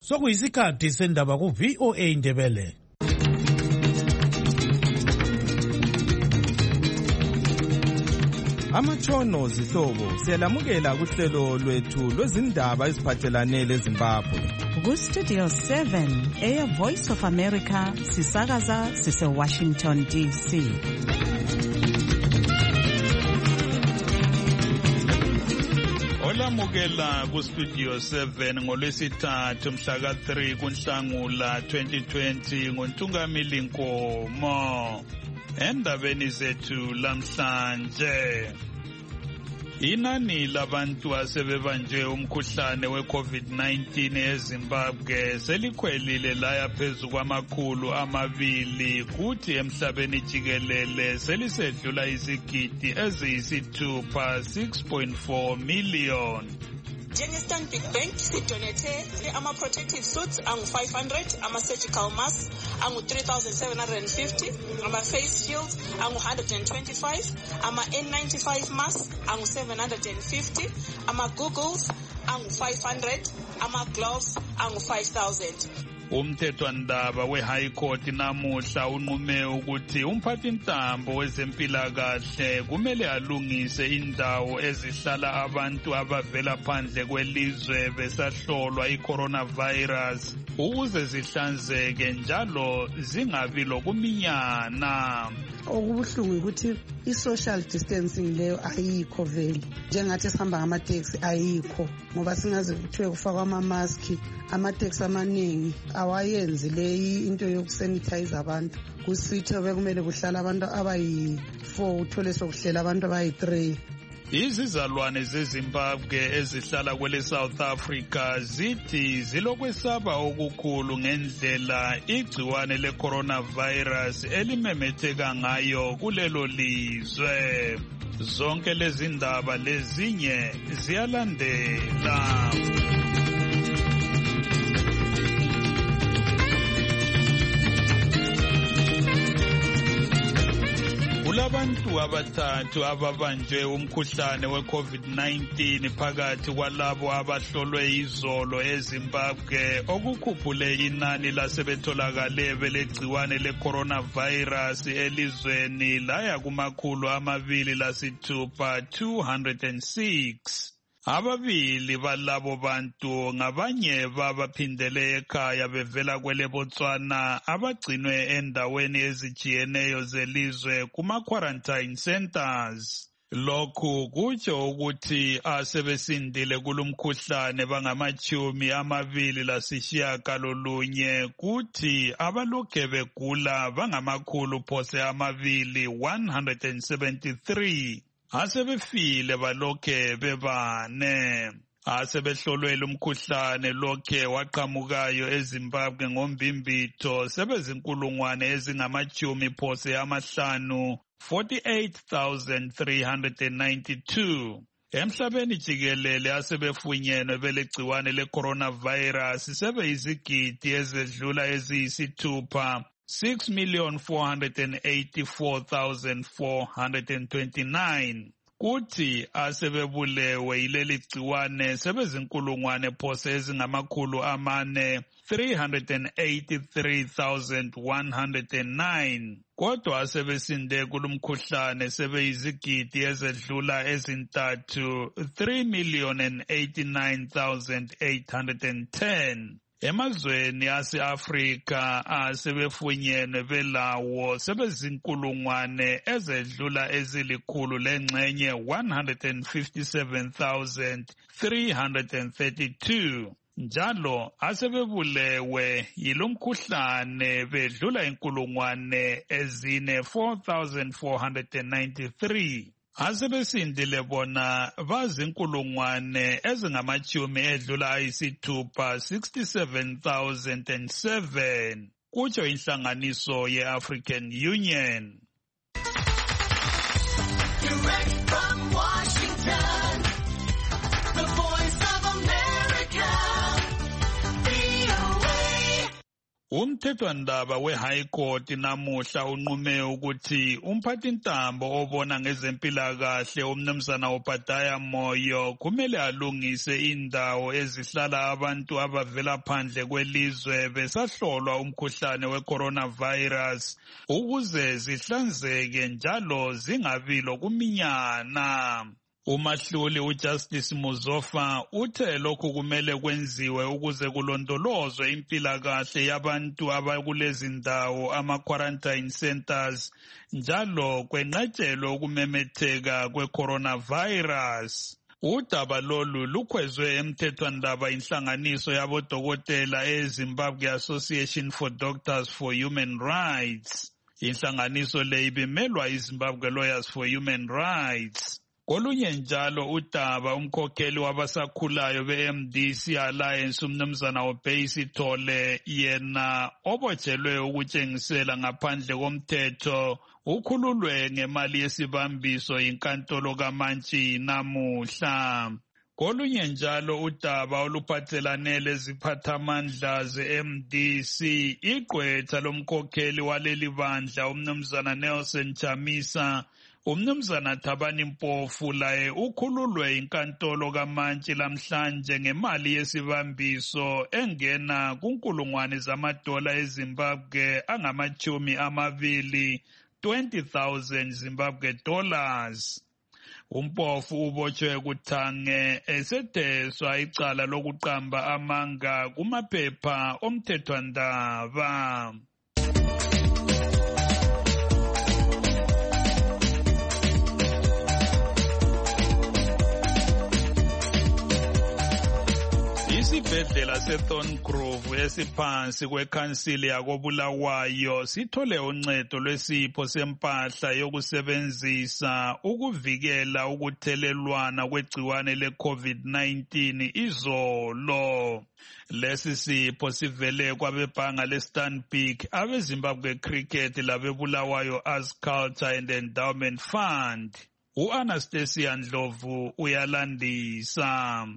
Speaker 4: sokuyisikhathi sendaba ku-VOA Ndebele.
Speaker 15: Amatshono zihlobo siyalamukela kuhlelo lwethu lwezindaba eziphathelane leZimbabwe.
Speaker 16: Ku-Studio 7 Air Voice of America sisakaza sise-Washington DC.
Speaker 17: Olamukela ku-Studio 7 ngolwesithathu mhla ka-3 kuNhlangula 2020 nguNtungamili Nkomo. Endabeni zethu lamhlanje, inani labantu asebebanje umkhuhlane we-COVID-19 eZimbabwe selikhwelile laya phezu kwama200, kuthi emhlabeni jikelele selisedlula izigidi eziyisithupha 6.4 million.
Speaker 18: Njenge-Stanbic Bank sidonethe ama-protective suits angu-500, ama-surgical masks angu-3,750, ama-face shields angu-125, ama-N95 masks angu-750, ama-googles angu-500, ama-gloves angu-5,000.
Speaker 17: Umthethwandaba we-High Court namuhla unqume ukuthi umphathintambo wezempilakahle kumele alungise indawo ezihlala abantu abavela phandle kwelizwe besahlolwa i-coronavirus ukuze zihlanzeke njalo zingabi lokuminyana.
Speaker 12: Okubuhlungu ukuthi i-social distancing leyo ayikho vele, njengathi sihamba ngamateksi ayikho, ngoba singaze kuthiwe kufakwa ama-maski. Amateksi amaningi awayenzi leyi into yokusanitize abantu. Kusithe bekumele kuhlala abantu abayi-4, uthole sokuhlela abantu abayi-3.
Speaker 17: Izizalwane zeZimbabwe ezihlala kwele South Africa zithi zilokwesaba okukhulu ngendlela igciwane le-coronavirus elimemetheka ngayo kulelo lizwe. Zonke lezi ndaba lezinye ziyalandela. Kulabantu abathathu ababanje umkhuhlane we-COVID-19 phakathi kwalabo abahlolwe izolo eZimbabwe, okukhuphule inani lasebetholakale belegciwane le-coronavirus elizweni laya kuma-206, 206. Ababili balabo bantu ngabanye babaphindele ekhaya bevela kwele Botswana abagcinwe endaweni ezijiyeneyo zelizwe kuma-quarantine centers. Lokhu kutsho ukuthi asebesindile kulumkhuhlane bangama-29, kuthi abalokhe begula bangama-273. Asebefile balokhe bebane. Asebehlolwe lumkhuhlane lokhe waqhamukayo eZimbabwe ngombimbitho sebezinkulungwane ezingama-50, 48,392. Emhlabeni jikelele asebefunyenwe belegciwane le-coronavirus sebeyizigidi ezedlula eziyisithupha, 6,484,429. Kuthi asebebulewe yileli gciwane sebezinkulungwane phose ezingama-400, 383,109. Kodwa asebesinde kulumkhuhlane sebeyizigidi ezedlula ezintathu, 3,089,810. Emazweni ase-Afrika asebefunyenwe belawo sebezinkulungwane ezedlula ezilikhulu lengxenye, 157,332. Njalo asebebulewe yilomkhuhlane bedlula inkulungwane ezine, 4,493. Asebesindile bona bazinkulungwane ezingama-60 67,007, kutsho inhlanganiso ye-African Union.
Speaker 19: Direct from Washington, the voice of America, VOA.
Speaker 17: Umthethwandaba we-High Court namuhla unqume ukuthi umphathintambo obona ngezempilakahle umnumzana Obadiah Moyo kumele alungise indawo ezihlala abantu abavela phandle kwelizwe besahlolwa umkhuhlane we-coronavirus ukuze zihlanzeke njalo zingabi lokuminyana. Umahluli uJustice Muzofa uthe lokhu kumele kwenziwe ukuze kulondolozwe impilakahle yabantu abakulezi ndawo ama-quarantine centers njalo kwenqatshelwe ukumemetheka kwe-coronavirus. Udaba lolu lukhwezwe emthethwandaba inhlanganiso yabodokotela eZimbabwe Association for Doctors for Human Rights. Inhlanganiso le ibimelwa iZimbabwe Lawyers for Human Rights. Kolunye njalo udaba umkhokheli wabasakhulayo be-MDC Alliance umnumzana Obey Sithole yena obotshelwe ukutshengisela ngaphandle komthetho ukhululwe ngemali yesibambiso inkantolo kaMantshi namuhla. Kolunye njalo udaba oluphathelane leziphathamandla ze-MDC igqwetha lomkhokheli waleli bandla umnumzana Nelson Chamisa umnumzana Thabani Mpofu laye ukhululwe inkantolo kaMantshi lamhlanje ngemali yesibambiso engena kunkulungwane zamadola eZimbabwe angama-20 20,000 Zimbabwe dollars. Umpofu ubotshwe kuthange esedeswa icala lokuqamba amanga kumaphepha omthethwandaba. Isibhedlela seThorngrove esiphansi kwekhansili yakoBulawayo sithole uncedo lwesipho sempahla yokusebenzisa ukuvikela ukuthelelwana kwegciwane le-COVID-19 izolo. Lesi sipho sivele kwabebhanga leStanbic, abeZimbabwe Cricket labeBulawayo Arts Culture and Endowment Fund. U-Anastasia Ndlovu uyalandisa.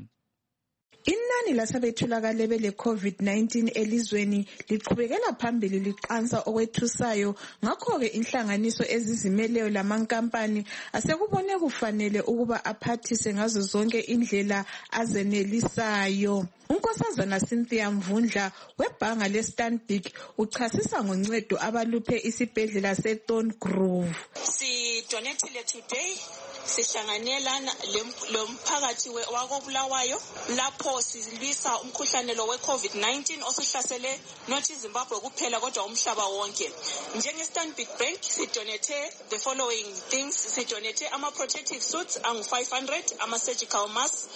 Speaker 20: Inani lasabetholakale bele COVID-19 elizweni liqhubekela phambili liqansa okwethusayo, ngakho ke inhlanganiso ezizimeleyo lamankampani asekubone kufanele ukuba aphathise ngazo zonke indlela azenelisayo. Unkosazana Cynthia Mvundla webhanga leStanbic uchasisa ngoncedo abaluphe isibhedlela seThorngrove.
Speaker 18: Sidonethile today sihlanganelana lomphakathi wakoBulawayo lapho silwisa umkhuhlane lo we-COVID-19 osuhlasele not iZimbabwe kuphela kodwa umhlaba wonke. NjengeStanbic Bank sidonethe the following things. Sidonethe ama-protective suits angu-500, ama-surgical masks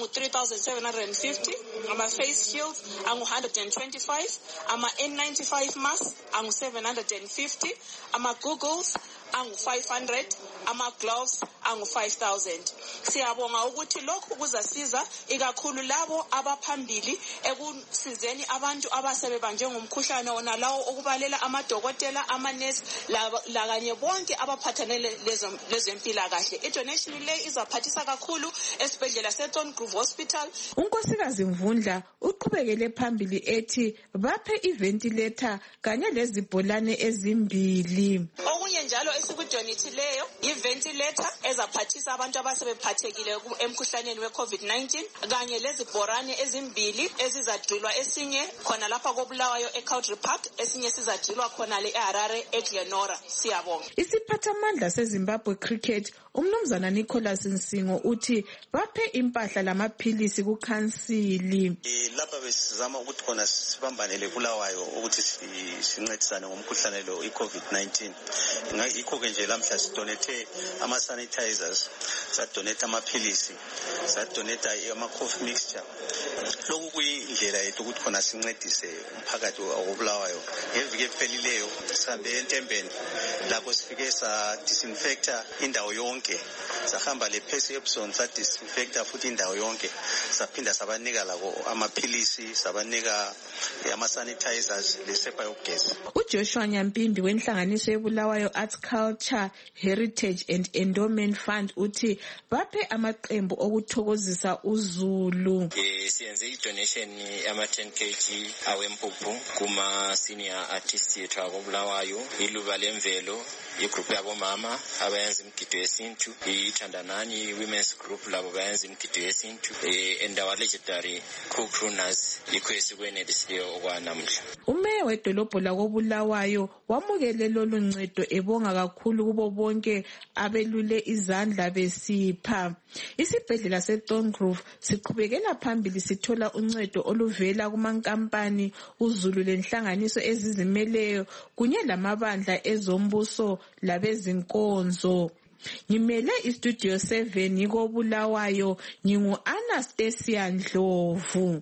Speaker 18: angu-3,750, ama-face shields angu-125, ama-N95 masks angu-750, ama-googles angu-500, ama-gloves angu-5,000. Siyabonga ukuthi lokhu kuzasiza ikakhulu labo abaphambili ekusizeni abantu abasebebanjwe ngomkhuhlane wona lawo okubalela amadokotela, amanesi lakanye bonke abaphathanele lezempilakahle. Idonation le izaphathisa kakhulu esibhedlela seThorngrove Hospital.
Speaker 20: Unkosikazi Mvundla uqhubekele phambili ethi baphe iventilator kanye lezibholane ezimbili.
Speaker 18: Okunye njalo esikudonethileyo iventilator ezaphathisa abantu abasebephathekile emkhuhlaneni we-COVID-19 kanye lezibhorane ezimbili ezizadrilwa, esinye khona lapha koBulawayo eCowdry Park, esinye sizadrilwa khona eHarare eGlenora. Siyabonga.
Speaker 20: Isiphathamandla seZimbabwe Cricket umnumzana Nicholas Nsingo uthi baphe impahla lamaphilisi kukhansili.
Speaker 21: Lapha besizama ukuthi khona sibambanele Bulawayo ukuthi sincedisane ngomkhuhlane lo i-COVID-19. Yikho ke nje lamhla sidonethe ama-sanitizers, sadonetha amaphilisi, sadonetha ama-cough mixture. Lokhu kuyindlela yethu ukuthi khona sincedise umphakathi wakoBulawayo. Ngeviki ephelileyo sihambe eNtembeni lapho sifike sa-disinfecta indawo yonke, sahamba le-Percy Epson sa-disinfecta futhi indawo yonke, saphinda sabanika labo amaphilisi, sabanika ama-sanitizers lesepa yokugeza.
Speaker 20: uJoshua Nyampimbi wenhlanganiso yeBulawayo Bulawayo Arts Culture Heritage and Endowment Fund uthi baphe amaqembu okuthokozisa uZulu.
Speaker 1: Siyenze i-donation ama-10 kg awempuphu kuma-senior artists yethu akobulawayo, iluba lemvelo, igroup yabomama abayenza imigido yesintu, ithandanani women's group labo bayenza imigido yesintu, and our legendary co-crooners yikho esikwenelisileyo okwanamuhla.
Speaker 20: Umeya wedolobho lakobulawayo wamukele lolu ncedo ebonga kakhulu kubo bonke abelule izandla besipha. Isibhedlela seThorn Grove siqhubekela phambili sithola uncedo oluvela kumankampani, uZulu lenhlanganiso ezizimeleyo kunye lamabandla ezombuso labezinkonzo. Ngimele iStudio 7 ngikobulawayo, ngingu-Anastasia Ndlovu.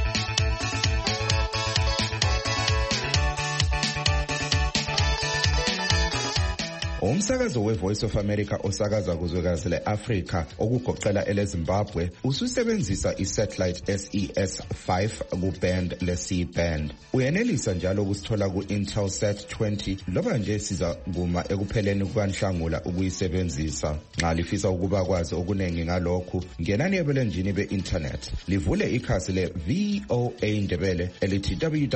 Speaker 22: Umsakazo weVoice of America osakaza kuzwekazi le-Afrika okugoqela eleZimbabwe ususebenzisa isatellite SES-5 kuband le-C-band. Uyenelisa njalo ukusithola ku-Intelsat 20 loba nje siza kuma ekupheleni kukaNhlangula ukuyisebenzisa. Nxa lifisa ukuba kwazi okuningi ngalokhu, ngenani ebulenjini be-internet. Livule ikhasi le-VOA Ndebele elithi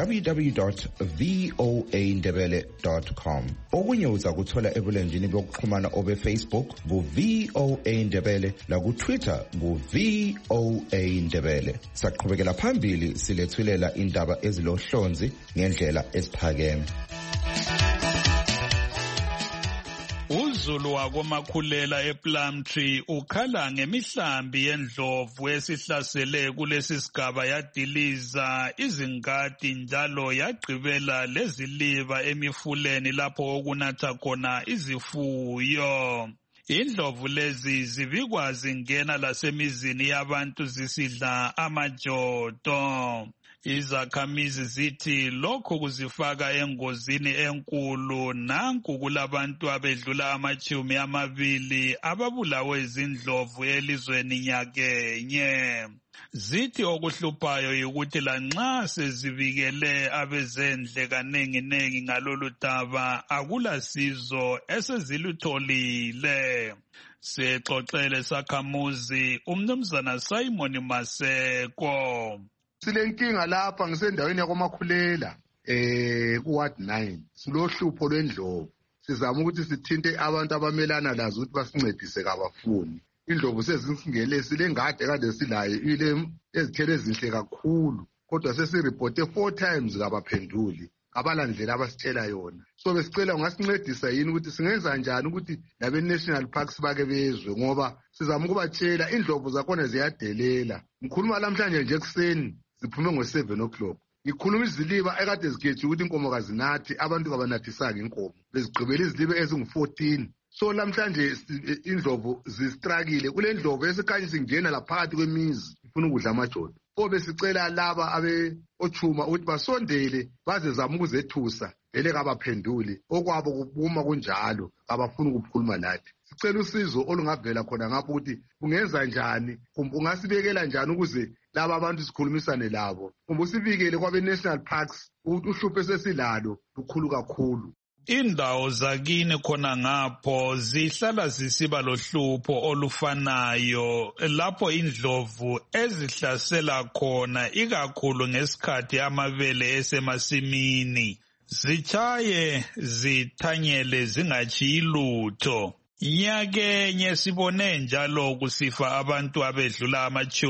Speaker 22: www.voandebele.com. Okunye uza kuthola ebulenjini bokuxhumana obe-Facebook bu-VOA Ndebele laku-Twitter bu-VOA Ndebele. Saqhubekela phambili silethulela indaba ezilohlonzi ngendlela esiphakeme.
Speaker 17: uZulu wakomakhulela ePlumtree ukhala ngemihlambi yendlovu esihlasele kulesi sigaba yadiliza izingadi njalo yagqibela leziliva emifuleni lapho okunatha khona izifuyo. Indlovu lezi zibikwa zingena lasemizini yabantu zisidla amajodo. Izakhamizi zithi lokho kuzifaka engozini enkulu. Nanku kulabantu abedlula 20 ababulawe izindlovu elizweni nyakenye. Zithi okuhluphayo yikuthi lanxa sezibikele abezendle kanenginengi ngalolu daba akulasizo esezilutholile. Sexoxele sakhamuzi umnumzana Simon Maseko.
Speaker 23: Silenkinga lapha ngisendaweni yakomakhulela kuward 9 silohlupho lwendlovu. Sizama ukuthi sithinte abantu abamelana lazo ukuthi basincedise kabafuni. Indlovu sezingele silengade kade silayo ile ezithele ezinhle kakhulu kodwa sesiripote 4 times kabaphenduli abalandlela abasitshela yona. So besicela ungasincedisa yini ukuthi singenza njani ukuthi labe national parks bake bezwe ngoba sizama ukubatshela indlovu zakhona ziyadelela. Ngikhuluma namhlanje nje ekseni ziphume ngo7 o'clock. Ngikhuluma iziliba ekade zigeje ukuthi inkomo kazinathi abantu kabanathisanga inkomo. Bezigqibela iziliba ezingu14. So namhlanje indlovu zistrakile kule ndlovu esikhanye singena laphakathi kwemizi ifuna ukudla amajodo. Besicela laba ochuma ukuthi basondele baze zama ukuzethusa ele kabaphenduli okwabo kubuma kunjalo abafuna ukukhuluma lathi. Sicela usizo olungavela khona ngapho ukuthi ungenza njani kumbe ungasibekela njani ukuze laba abantu sikhulumisane labo kumbe usibikele kwabe national parks ukuthi uhluphe sesilalo lukhulu kakhulu.
Speaker 17: Indawo zakini khona ngapho zihlala zisiba lohlupho olufanayo lapho indlovu ezihlasela khona ikakhulu ngesikhathi amabele esemasimini. Zichaye zithanyele zingachiyi lutho. Nyakenye sibone njalo kusifa abantu abedlula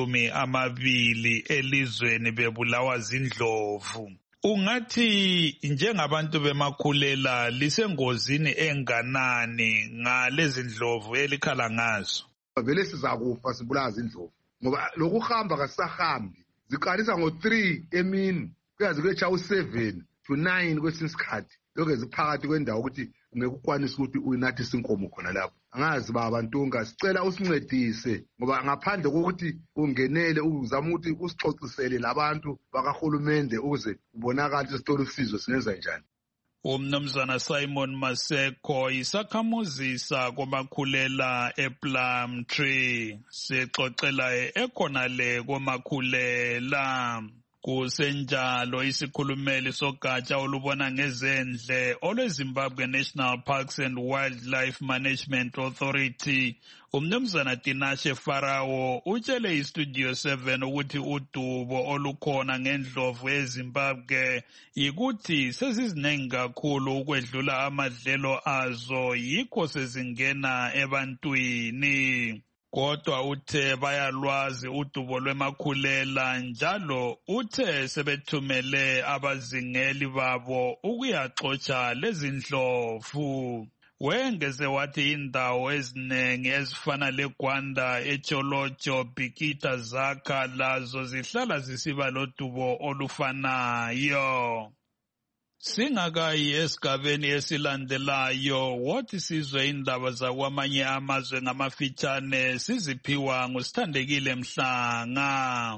Speaker 17: 20 elizweni bebulawa zindlovu. Ungathi njengabantu bemakhulela lisengozini enganani ngalezi ndlovu elikhala ngazo?
Speaker 23: Vele sizakufa sibulawa zindlovu ngoba lokuhamba kasisahambi. Ziqalisa ngo3 emini kuyazi kwecha u7 to 9 kwesinye isikhathi. Lokho ziphakathi kwendawo ukuthi ungekukwanisa ukuthi uyinathise inkomo khona lapho. Angazi babantunga sicela usincedise ngoba ngaphandle kokuthi ungenele uzama ukuthi usixoxisele labantu bakahulumende ukuze ubonakala isitolo usizo singenza njani.
Speaker 17: Umnumzana Simon Maseko isakhamuzi sakomakhulela ePlumtree sixoxela ekhonale komakhulela. Kusenjalo isikhulumeli sogatsha olubona ngezendle olweZimbabwe National Parks and Wildlife Management Authority umnumzana Tinashe Farao utshele iStudio 7 ukuthi udubo olukhona ngendlovu eZimbabwe yikuthi sezizinengi kakhulu ukwedlula amadlelo azo yikho sezingena ebantwini. Kodwa uthe bayalwazi udubo lwemakhulela njalo uthe sebethumele abazingeli babo ukuyaxotsha lezi ndlovu. Wengeze wathi indawo ezinengi ezifana leGwanda, eCholocho, Bikita, Zaka lazo zihlala zisiba lodubo olufanayo. Singakayi esigabeni esilandelayo, wothi sizwe indaba zakwamanye amazwe ngamafitshane siziphiwa nguSithandekile Mhlanga.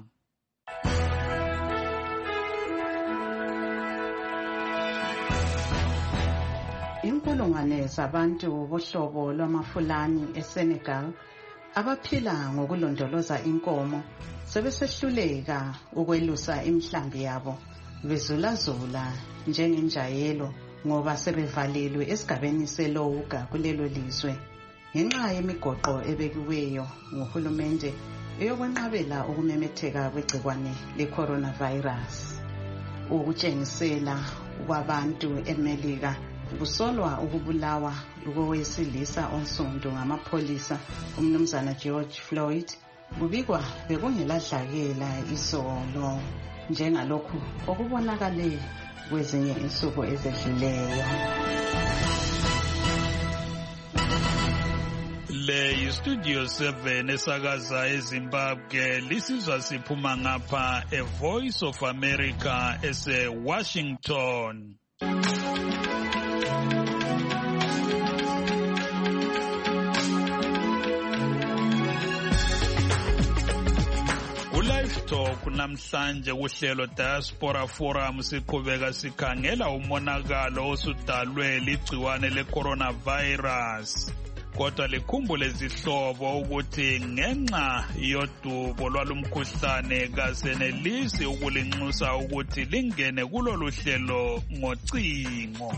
Speaker 3: Inkulungwane zabantu bohlobo lwamaFulani eSenegal abaphila ngokulondoloza inkomo sebesehluleka ukwelusa imihlambi yabo bezulazula njengenjayelo ngoba sebevalelwe esigabeni seLouga kulelo lizwe ngenxa yemigoqo ebekiweyo nguhulumende eyokwenqabela ukumemetheka kwegcikwane le-coronavirus. Ukutshengisela kwabantu eMelika kusolwa ukubulawa kowesilisa onsundu ngamapholisa umnumzana George Floyd kubikwa bekungeladlakela isolo njengalokhu okubonakale kwezinye insuku ezedluleyo.
Speaker 17: Le iStudio 7 esakaza eZimbabwe lisizwa siphuma ngapha eVoice of America ese-Washington. Live Talk namhlanje kuhlelo Diaspora Forum siqhubeka sikhangela umonakalo osudalwe ligciwane le-coronavirus. Kodwa likhumbule izihlobo ukuthi ngenxa yodubo lwalumkhuhlane kasenelisi ukulinxusa ukuthi lingene kulolu hlelo ngocingo.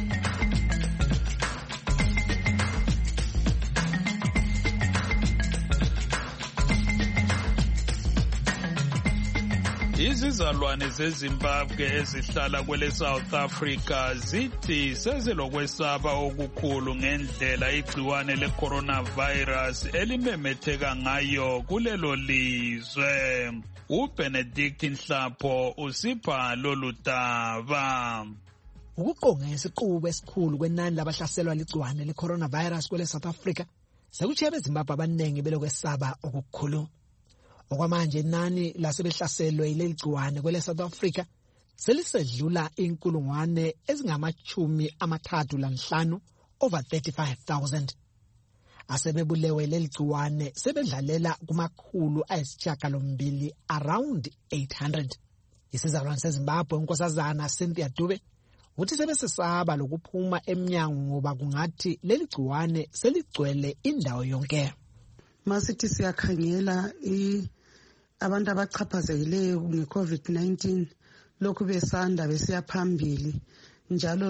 Speaker 17: Izizalwane zeZimbabwe ezihlala kwele South Africa zithi sezilokwesaba okukhulu ngendlela igciwane le-coronavirus elimemetheka ngayo kulelo lizwe. uBenedict Nhlapho usipha lolu daba.
Speaker 8: Ukuqonga isiqubu esikhulu kwenani labahlaselwa ligciwane le-coronavirus kwele South Africa sekuthiye beZimbabwe abaningi belokwesaba okukhulu. Okwamanje inani lasebehlaselwe yileli gciwane kwele South Africa selisedlula inkulungwane ezingama-35 over 35,000. Asebebulewe leli gciwane sebedlalela kumakhulu ayisishiyagalombili around 800. Isizalwane seZimbabwe unkosazana Cynthia Dube uthi sebesesaba lokuphuma emnyango ngoba kungathi leli gciwane seligcwele indawo yonke.
Speaker 9: Masithi siyakhangela abantu abachaphazekileyo nge-COVID-19 lokhu besanda besiya phambili njalo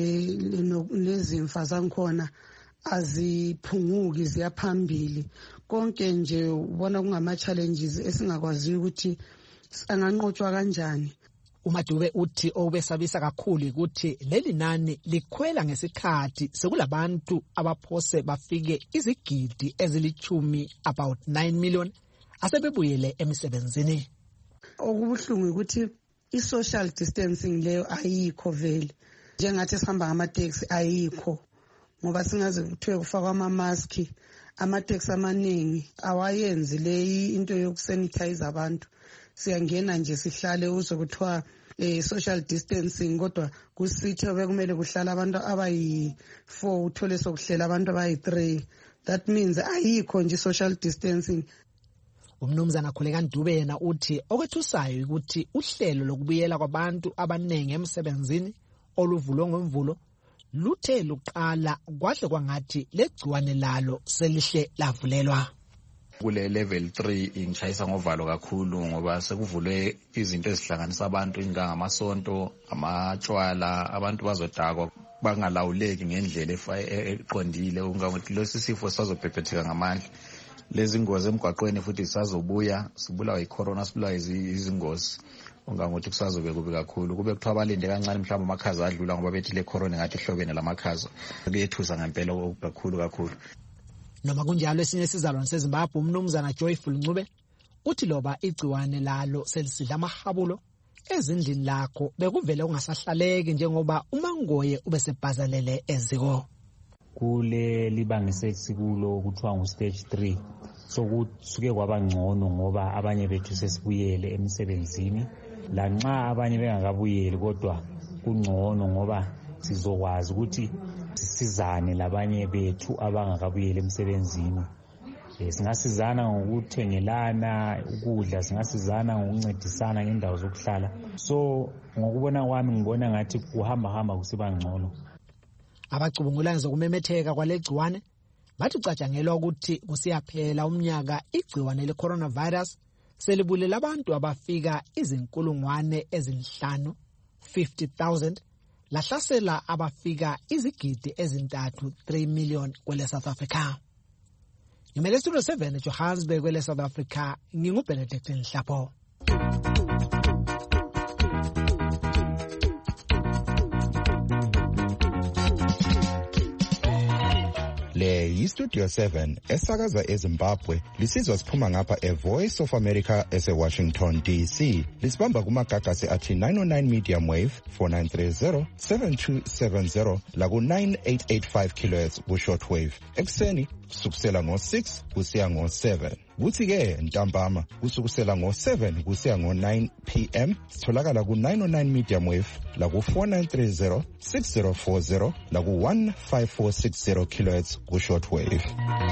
Speaker 9: nezimfa zankhona aziphunguki ziyaphambili. Konke nje ubona kungama-challenges esingakwaziyo ukuthi anganqotshwa kanjani.
Speaker 8: uMadube uthi obesabisa kakhulu ukuthi leli nani likhwela ngesikhathi sekulabantu abaphose bafike izigidi ezilithumi about 9 million asebebuyele emisebenzini.
Speaker 9: Okubuhlungu ukuthi i-social distancing leyo ayikho vele njengathi sihamba ngamateksi ayikho ngoba singaze kuthiwe kufakwa ama-maski amateksi amaningi awayenzi leyi into yokusanitize abantu. Siyangena nje sihlale uze kuthiwa social distancing kodwa kusithe bekumele kuhlala abantu abayi-4 uthole sokuhlela abantu abayi-3. That means ayikho nje social distancing.
Speaker 8: Umnumzana Khulekani Dube yena uthi okwethusayo ukuthi uhlelo lokubuyela kwabantu abaningi emsebenzini oluvulwe ngomvulo luthe luqala kwahle kwangathi legciwane lalo selihle lavulelwa.
Speaker 6: kule level 3 ingishayisa ngovalo kakhulu ngoba sekuvulwe izinto ezihlanganisa abantu ingangamasonto, amatshwala, abantu bazodakwa bangalawuleki ngendlela eqondile ungakuthi lesi sifo sazobhebhetheka ngamandla. Lezi ngozi emgwaqweni futhi sisazobuya, sibulawa yicorona, sibulawa izingozi. Ungangothi kusazobe kubi kakhulu. Kube kuthiwa balinde kancane mhlawumbe amakhaza adlula ngoba bethi le corona ngathi ihlobene lamakhaza. Kuyethusa ngempela kakhulu.
Speaker 8: Noma kunjalo esinye isizalwane seZimbabwe umnumzana Joyful Ncube uthi loba igciwane lalo selisidla amahabulo ezindlini lakho bekuvele ungasahlaleki njengoba uMangoye ubesebhazalele eziko.
Speaker 7: Kule libangise sikulo kuthiwa ngu-stage 3 so kusuke kwabangcono ngoba abanye bethu sesibuyele emsebenzini lanxa abanye bengakabuyeli kodwa kungcono ngoba sizokwazi ukuthi sisizane labanye bethu abangakabuyeli emsebenzini. Singasizana ngokuthengelana ukudla, singasizana ngokuncedisana ngendawo zokuhlala. So ngokubona kwami ngibona ngathi kuhamba kusiba ngcono.
Speaker 8: Abacubungula ngezokumemetheka kwalegciwane bathi ucatshangelwa ukuthi kusiyaphela umnyaka igciwane le-coronavirus selibulela abantu abafika 550,000 lahlasela abafika izigidi ezintathu 3 million kwele South Africa. Ngimele Studio 7 Johannesburg kwele South Africa, nginguBenedict Nhlapo.
Speaker 22: Le yiStudio 7 esakaza eZimbabwe lisizwa siphuma ngapha eVoice of America eseWashington DC. Lisibamba kumagagasi athi 909 medium wave 4930 7270 laku 9885 kHz ku shortwave. Ekseni kusukela ngo6 kusiya ngo7. Kuthi ke ntambama kusukela ngo7 kusiya ngo9 PM sitholakala ku 909 medium wave la ku 4930 6040 la ku 15460 kHz ku shortwave.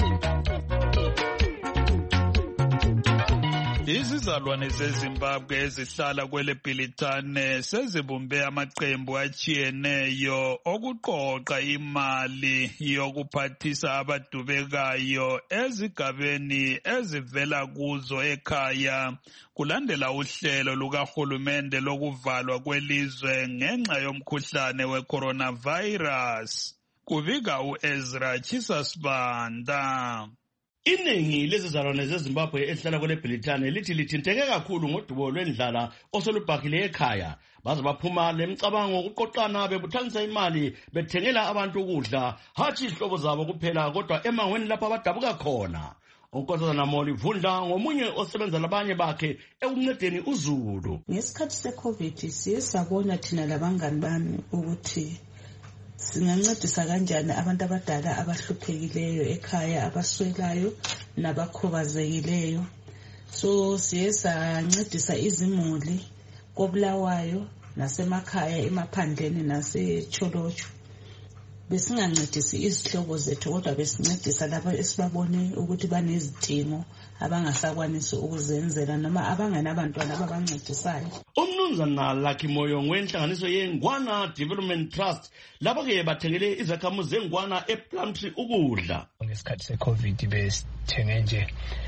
Speaker 17: Izizalwane zeZimbabwe ezihlala kwele Bhilitane sezibumbe amaqembu atshiyeneyo okuqoqa imali yokuphathisa abadubekayo ezigabeni ezivela kuzo ekhaya kulandela uhlelo lukahulumende lokuvalwa kwelizwe ngenxa yomkhuhlane we-coronavirus. Kubika uEzra Chisasibanda.
Speaker 11: Iningi lezizalwane zeZimbabwe ehlala kwele Bhilitane lithi lithinteke kakhulu ngodubo lwendlala osolubhakile ekhaya. Baze baphuma lemicabango ukuqoqana bebuthanisa imali bethengela abantu ukudla hathi ihlobo zabo kuphela kodwa emangweni lapha abadabuka khona. Unkosazana Moli Vundla ngomunye osebenza labanye bakhe ekuncedeni uZulu.
Speaker 24: Ngesikhathi seCovid siyabona thina labangani bami ukuthi singancedisa kanjani abantu abadala abahluphekileyo ekhaya abaswelayo nabakhobazekileyo. So siyancedisa izimuli koBulawayo nasemakhaya emaphandleni naseCholocho. Besingancedisi izihlobo zethu kodwa besincedisa labo esibabone ukuthi banezidingo abangasakwanisi ukuzenzela noma abangenabantwana ababancedisayo.
Speaker 11: Umnumzana Lucky Moyo wenhlanganiso yeNgwana Development Trust lapho ke bathengele izakhamuzi zeNgwana ePlumtree ukudla.
Speaker 25: Ngesikhathi seCovid besithenge nje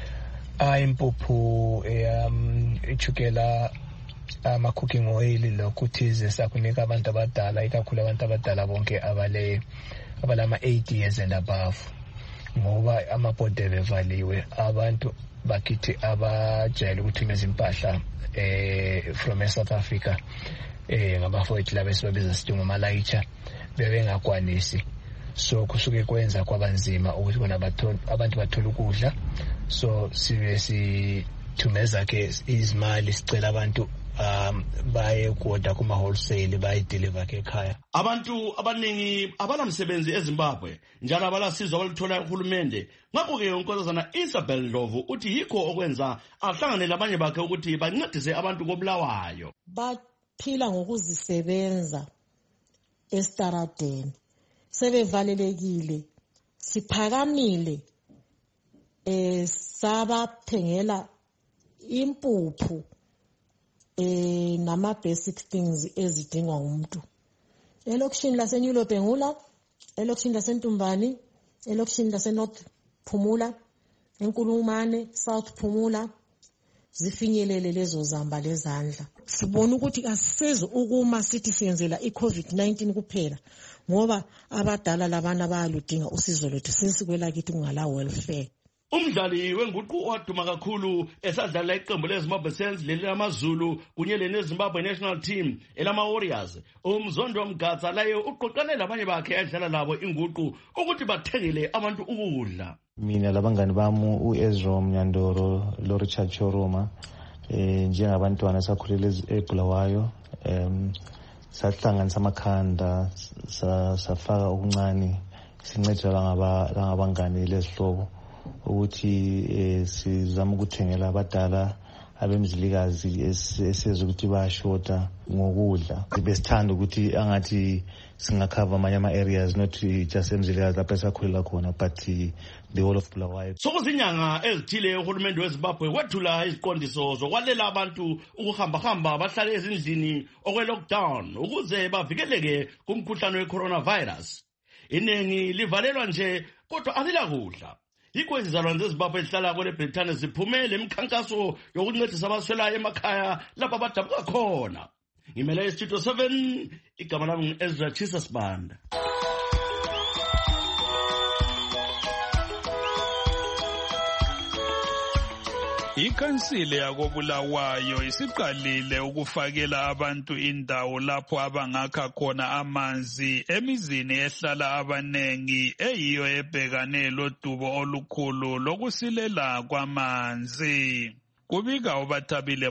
Speaker 25: impuphu ichukela ama-cooking oil lokuthize sakunika abantu abadala ikakhulu abantu abadala bonke abalama 8 years and above ngoba amabhode bevaliwe abantu bakithi abajayele ukuthumeza impahla from South Africa ngabafowethu laba esibabiza sithi ngamalayitsha bebengakwanisi so kusuke kwenza kwabanzima ukuthi bona abantu bathola ukudla so sibe sithumeza ke izimali sicela abantu baye kuoda kuma wholesale bayi deliver ke ekhaya.
Speaker 11: Abantu abaningi abalamsebenzi eZimbabwe njalo abalasizwa abalithola uhulumende. Ngakho ke unkosazana Isabel Ndlovu uthi yikho okwenza ahlangane labanye bakhe ukuthi bancedise abantu koBulawayo.
Speaker 26: Baphila ngokuzisebenza estaradeni. Sebevalelekile. Siphakamile sabathengela impuphu nama basic things ezidingwa umuntu. Elokishini laseNyulo Bhengula, elokishini laseNtumbani, elokishini laseNorth Phumula, eNkulumane, South Phumula, zifinyelele lezo zamba lezandla. Sibona ukuthi asisezi ukuma sithi siyenzela iCovid-19 kuphela ngoba abadala labana bayaludinga usizo lwethu sinsikwela kithi kungala welfare.
Speaker 11: Umdlali wenguqu waduma kakhulu esadlala iqembu leZimbabwe Saints leli lamaZulu kunye leZimbabwe National Team elama Warriors. Umzondo Mgatsa laye uqoqane labanye bakhe edlala labo inguqu ukuthi bathengele abantu ukudla.
Speaker 2: Mina labangani bami uEzra Mnyandoro, Richard Choroma, njengabantwana sakhulele eBulawayo, sahlanganisa amakhanda safaka okuncane sincedela langabangani lezihlobo ukuthi sizama ukuthengela abadala abemzilikazi esizwe ukuthi bayashota ngokudla. Besithanda ukuthi angathi singakhava amanye ama-areas, not just emzilikazi lapho esakhulela khona, but the whole of Bulawayo.
Speaker 11: Sokuzinyanga ezithile uhulumende weZimbabwe wethula iziqondiso zokwalela abantu ukuhamba bahlale ezindlini okwe-lockdown ukuze bavikeleke kumkhuhlane we-coronavirus. Iningi livalelwa nje kodwa alilakudla. Yikho izizalwane zeZimbabwe ezihlala kwele Britain ziphumele imikhankaso yokuncedisa abaswelayo emakhaya lapha abadabuka khona. Ngimele iStudio 7, igama lami Ezra Chisasbanda.
Speaker 17: Ikhansile yakoBulawayo isiqalile ukufakela abantu indawo lapho abangakha khona amanzi emizini ehlala abanengi eyiyo ebhekane lodubo olukhulu lokusilela kwamanzi. Kubika uBathabile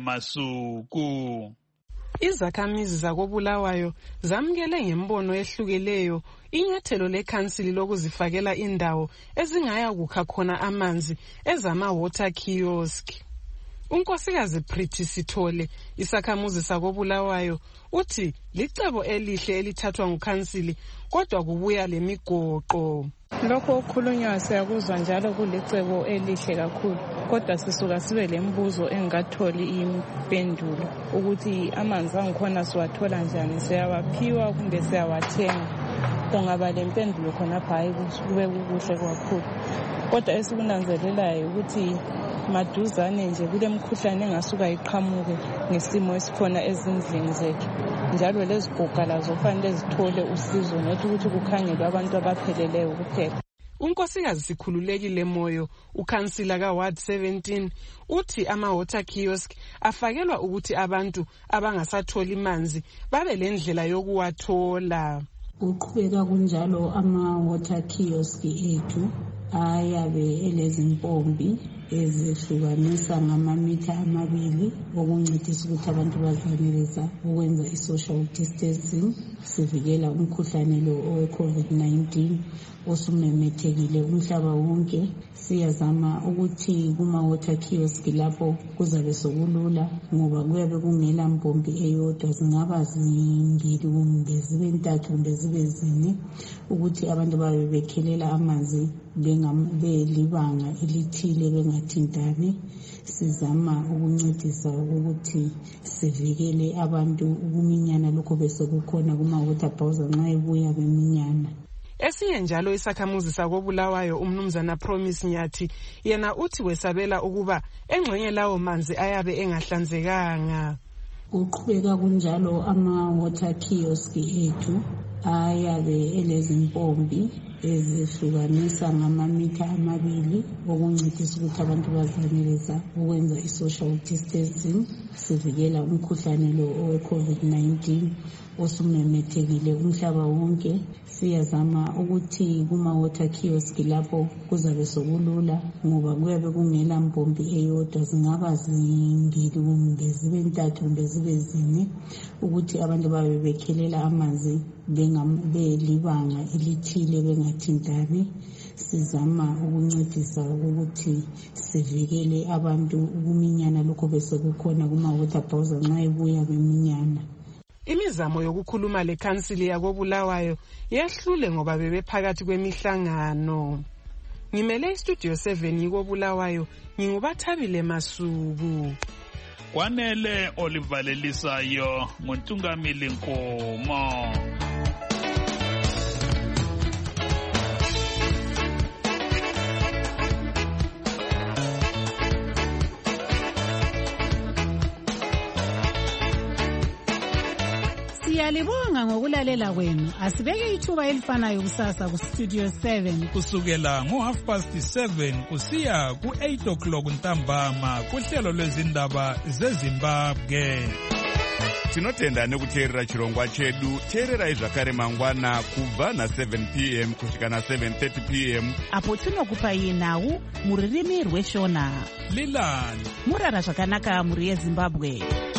Speaker 17: Masuku.
Speaker 4: Izakhamizi zakoBulawayo zamukele ngembono ehlukeleyo inyathelo lekhansili lokuzifakela indawo ezingaya kukha khona amanzi ezama water kiosk. Unkosikazi Pretty Sithole, isakhamuzi sakoBulawayo, uthi licebo elihle elithathwa ngukhansili kodwa kubuya lemigoqo.
Speaker 5: Lokho okukhulunywa siyakuzwa njalo kulicebo elihle kakhulu, kodwa sisuka sibe lembuzo engatholi impendulo ukuthi amanzi angikhona siwathola njani, siyawaphiwa kumbe siyawathenga. Kungaba lempendulo khonapha hayi kube kuhle kakhulu. Kodwa esikunanzelelayo ukuthi maduzane nje kule mkhuhlane engasuka iqhamuke ngesimo esikhona ezindlini zethu, njalo lezigoga lazo fanele zithole usizo nokuthi ukuthi kukhangelwe abantu abapheleleyo kuphela.
Speaker 4: Unkosikazi Sikhululekile Moyo, ukhansila kaWard 17, uthi ama-water kiosk afakelwa ukuthi abantu abangasatholi manzi babe lendlela yokuwathola.
Speaker 24: Uqhubeka kunjalo ama-water kiosk ethu ayabe elezimpompi ezihlukanisa ngamamitha 2 okuncedisa ukuthi abantu bazanelisa ukwenza i-social distancing sivikela umkhuhlane lo owe-COVID-19 osumemethekile umhlaba wonke. Siyazama ukuthi kuma-water kiosk lapho kuzabe sokulula ngoba kuyabe kungela mpompi eyodwa, zingaba zimbili kumbe zibe 3 kumbe zibe 4 ukuthi abantu babe bekhelela amanzi belibanga elithile bengathintani. Sizama ukuncedisa ukuthi sivikele abantu ukuminyana lokho besekukhona kuma-water bowser nxa ebuya beminyana.
Speaker 4: Esinye njalo isakhamuzi sakoBulawayo umnumzana Promise Nyathi yena uthi wesabela ukuba engxenye lawo manzi ayabe engahlanzekanga.
Speaker 24: Uqhubeka kunjalo ama-water kiosk ethu ayabe elezimpompi ezihlukanisa ngamamitha 2 okuncedisa ukuthi abantu bazanelisa ukwenza i-social distancing sivikela umkhuhlane lo owe-COVID-19 osumemethekile umhlaba wonke. Siyazama ukuthi kuma-water kiosk lapho kuzabe sokulula ngoba kuyabe kungela mpompi eyodwa, zingaba zimbili kumbe zibe 3 kumbe zibe 4 ukuthi abantu babe bekhelela amanzi belibanga elithile bengathintani. Sizama ukuncedisa ukuthi sivikele abantu ukuminyana lokho besekukhona kuma-water bowser nxa ebuya beminyana.
Speaker 4: Imizamo yokukhuluma lekhansili yakoBulawayo yehlule ngoba bebephakathi kwemihlangano. Ngimele iStudio 7 koBulawayo, nginguBathabile Masuku.
Speaker 17: Kwanele olivalelisayo nguNtungamili Nkomo.
Speaker 10: Siyalibonga ngokulalela kwenu. Asibeke ithuba elifanayo kusasa ku Studio 7
Speaker 17: kusukela ngo7:30 kusiya ku8 ntambama kuhlelo lwezindaba zeZimbabwe.
Speaker 12: Tinotenda nekuteerera chirongwa chedu. Teererai zvakare mangwana kubva na7 p.m. kusvika na7:30 p.m.
Speaker 13: apo tinokupai nhau muririmi rweshona.
Speaker 17: Lilani
Speaker 13: murara zvakanaka muri yeZimbabwe.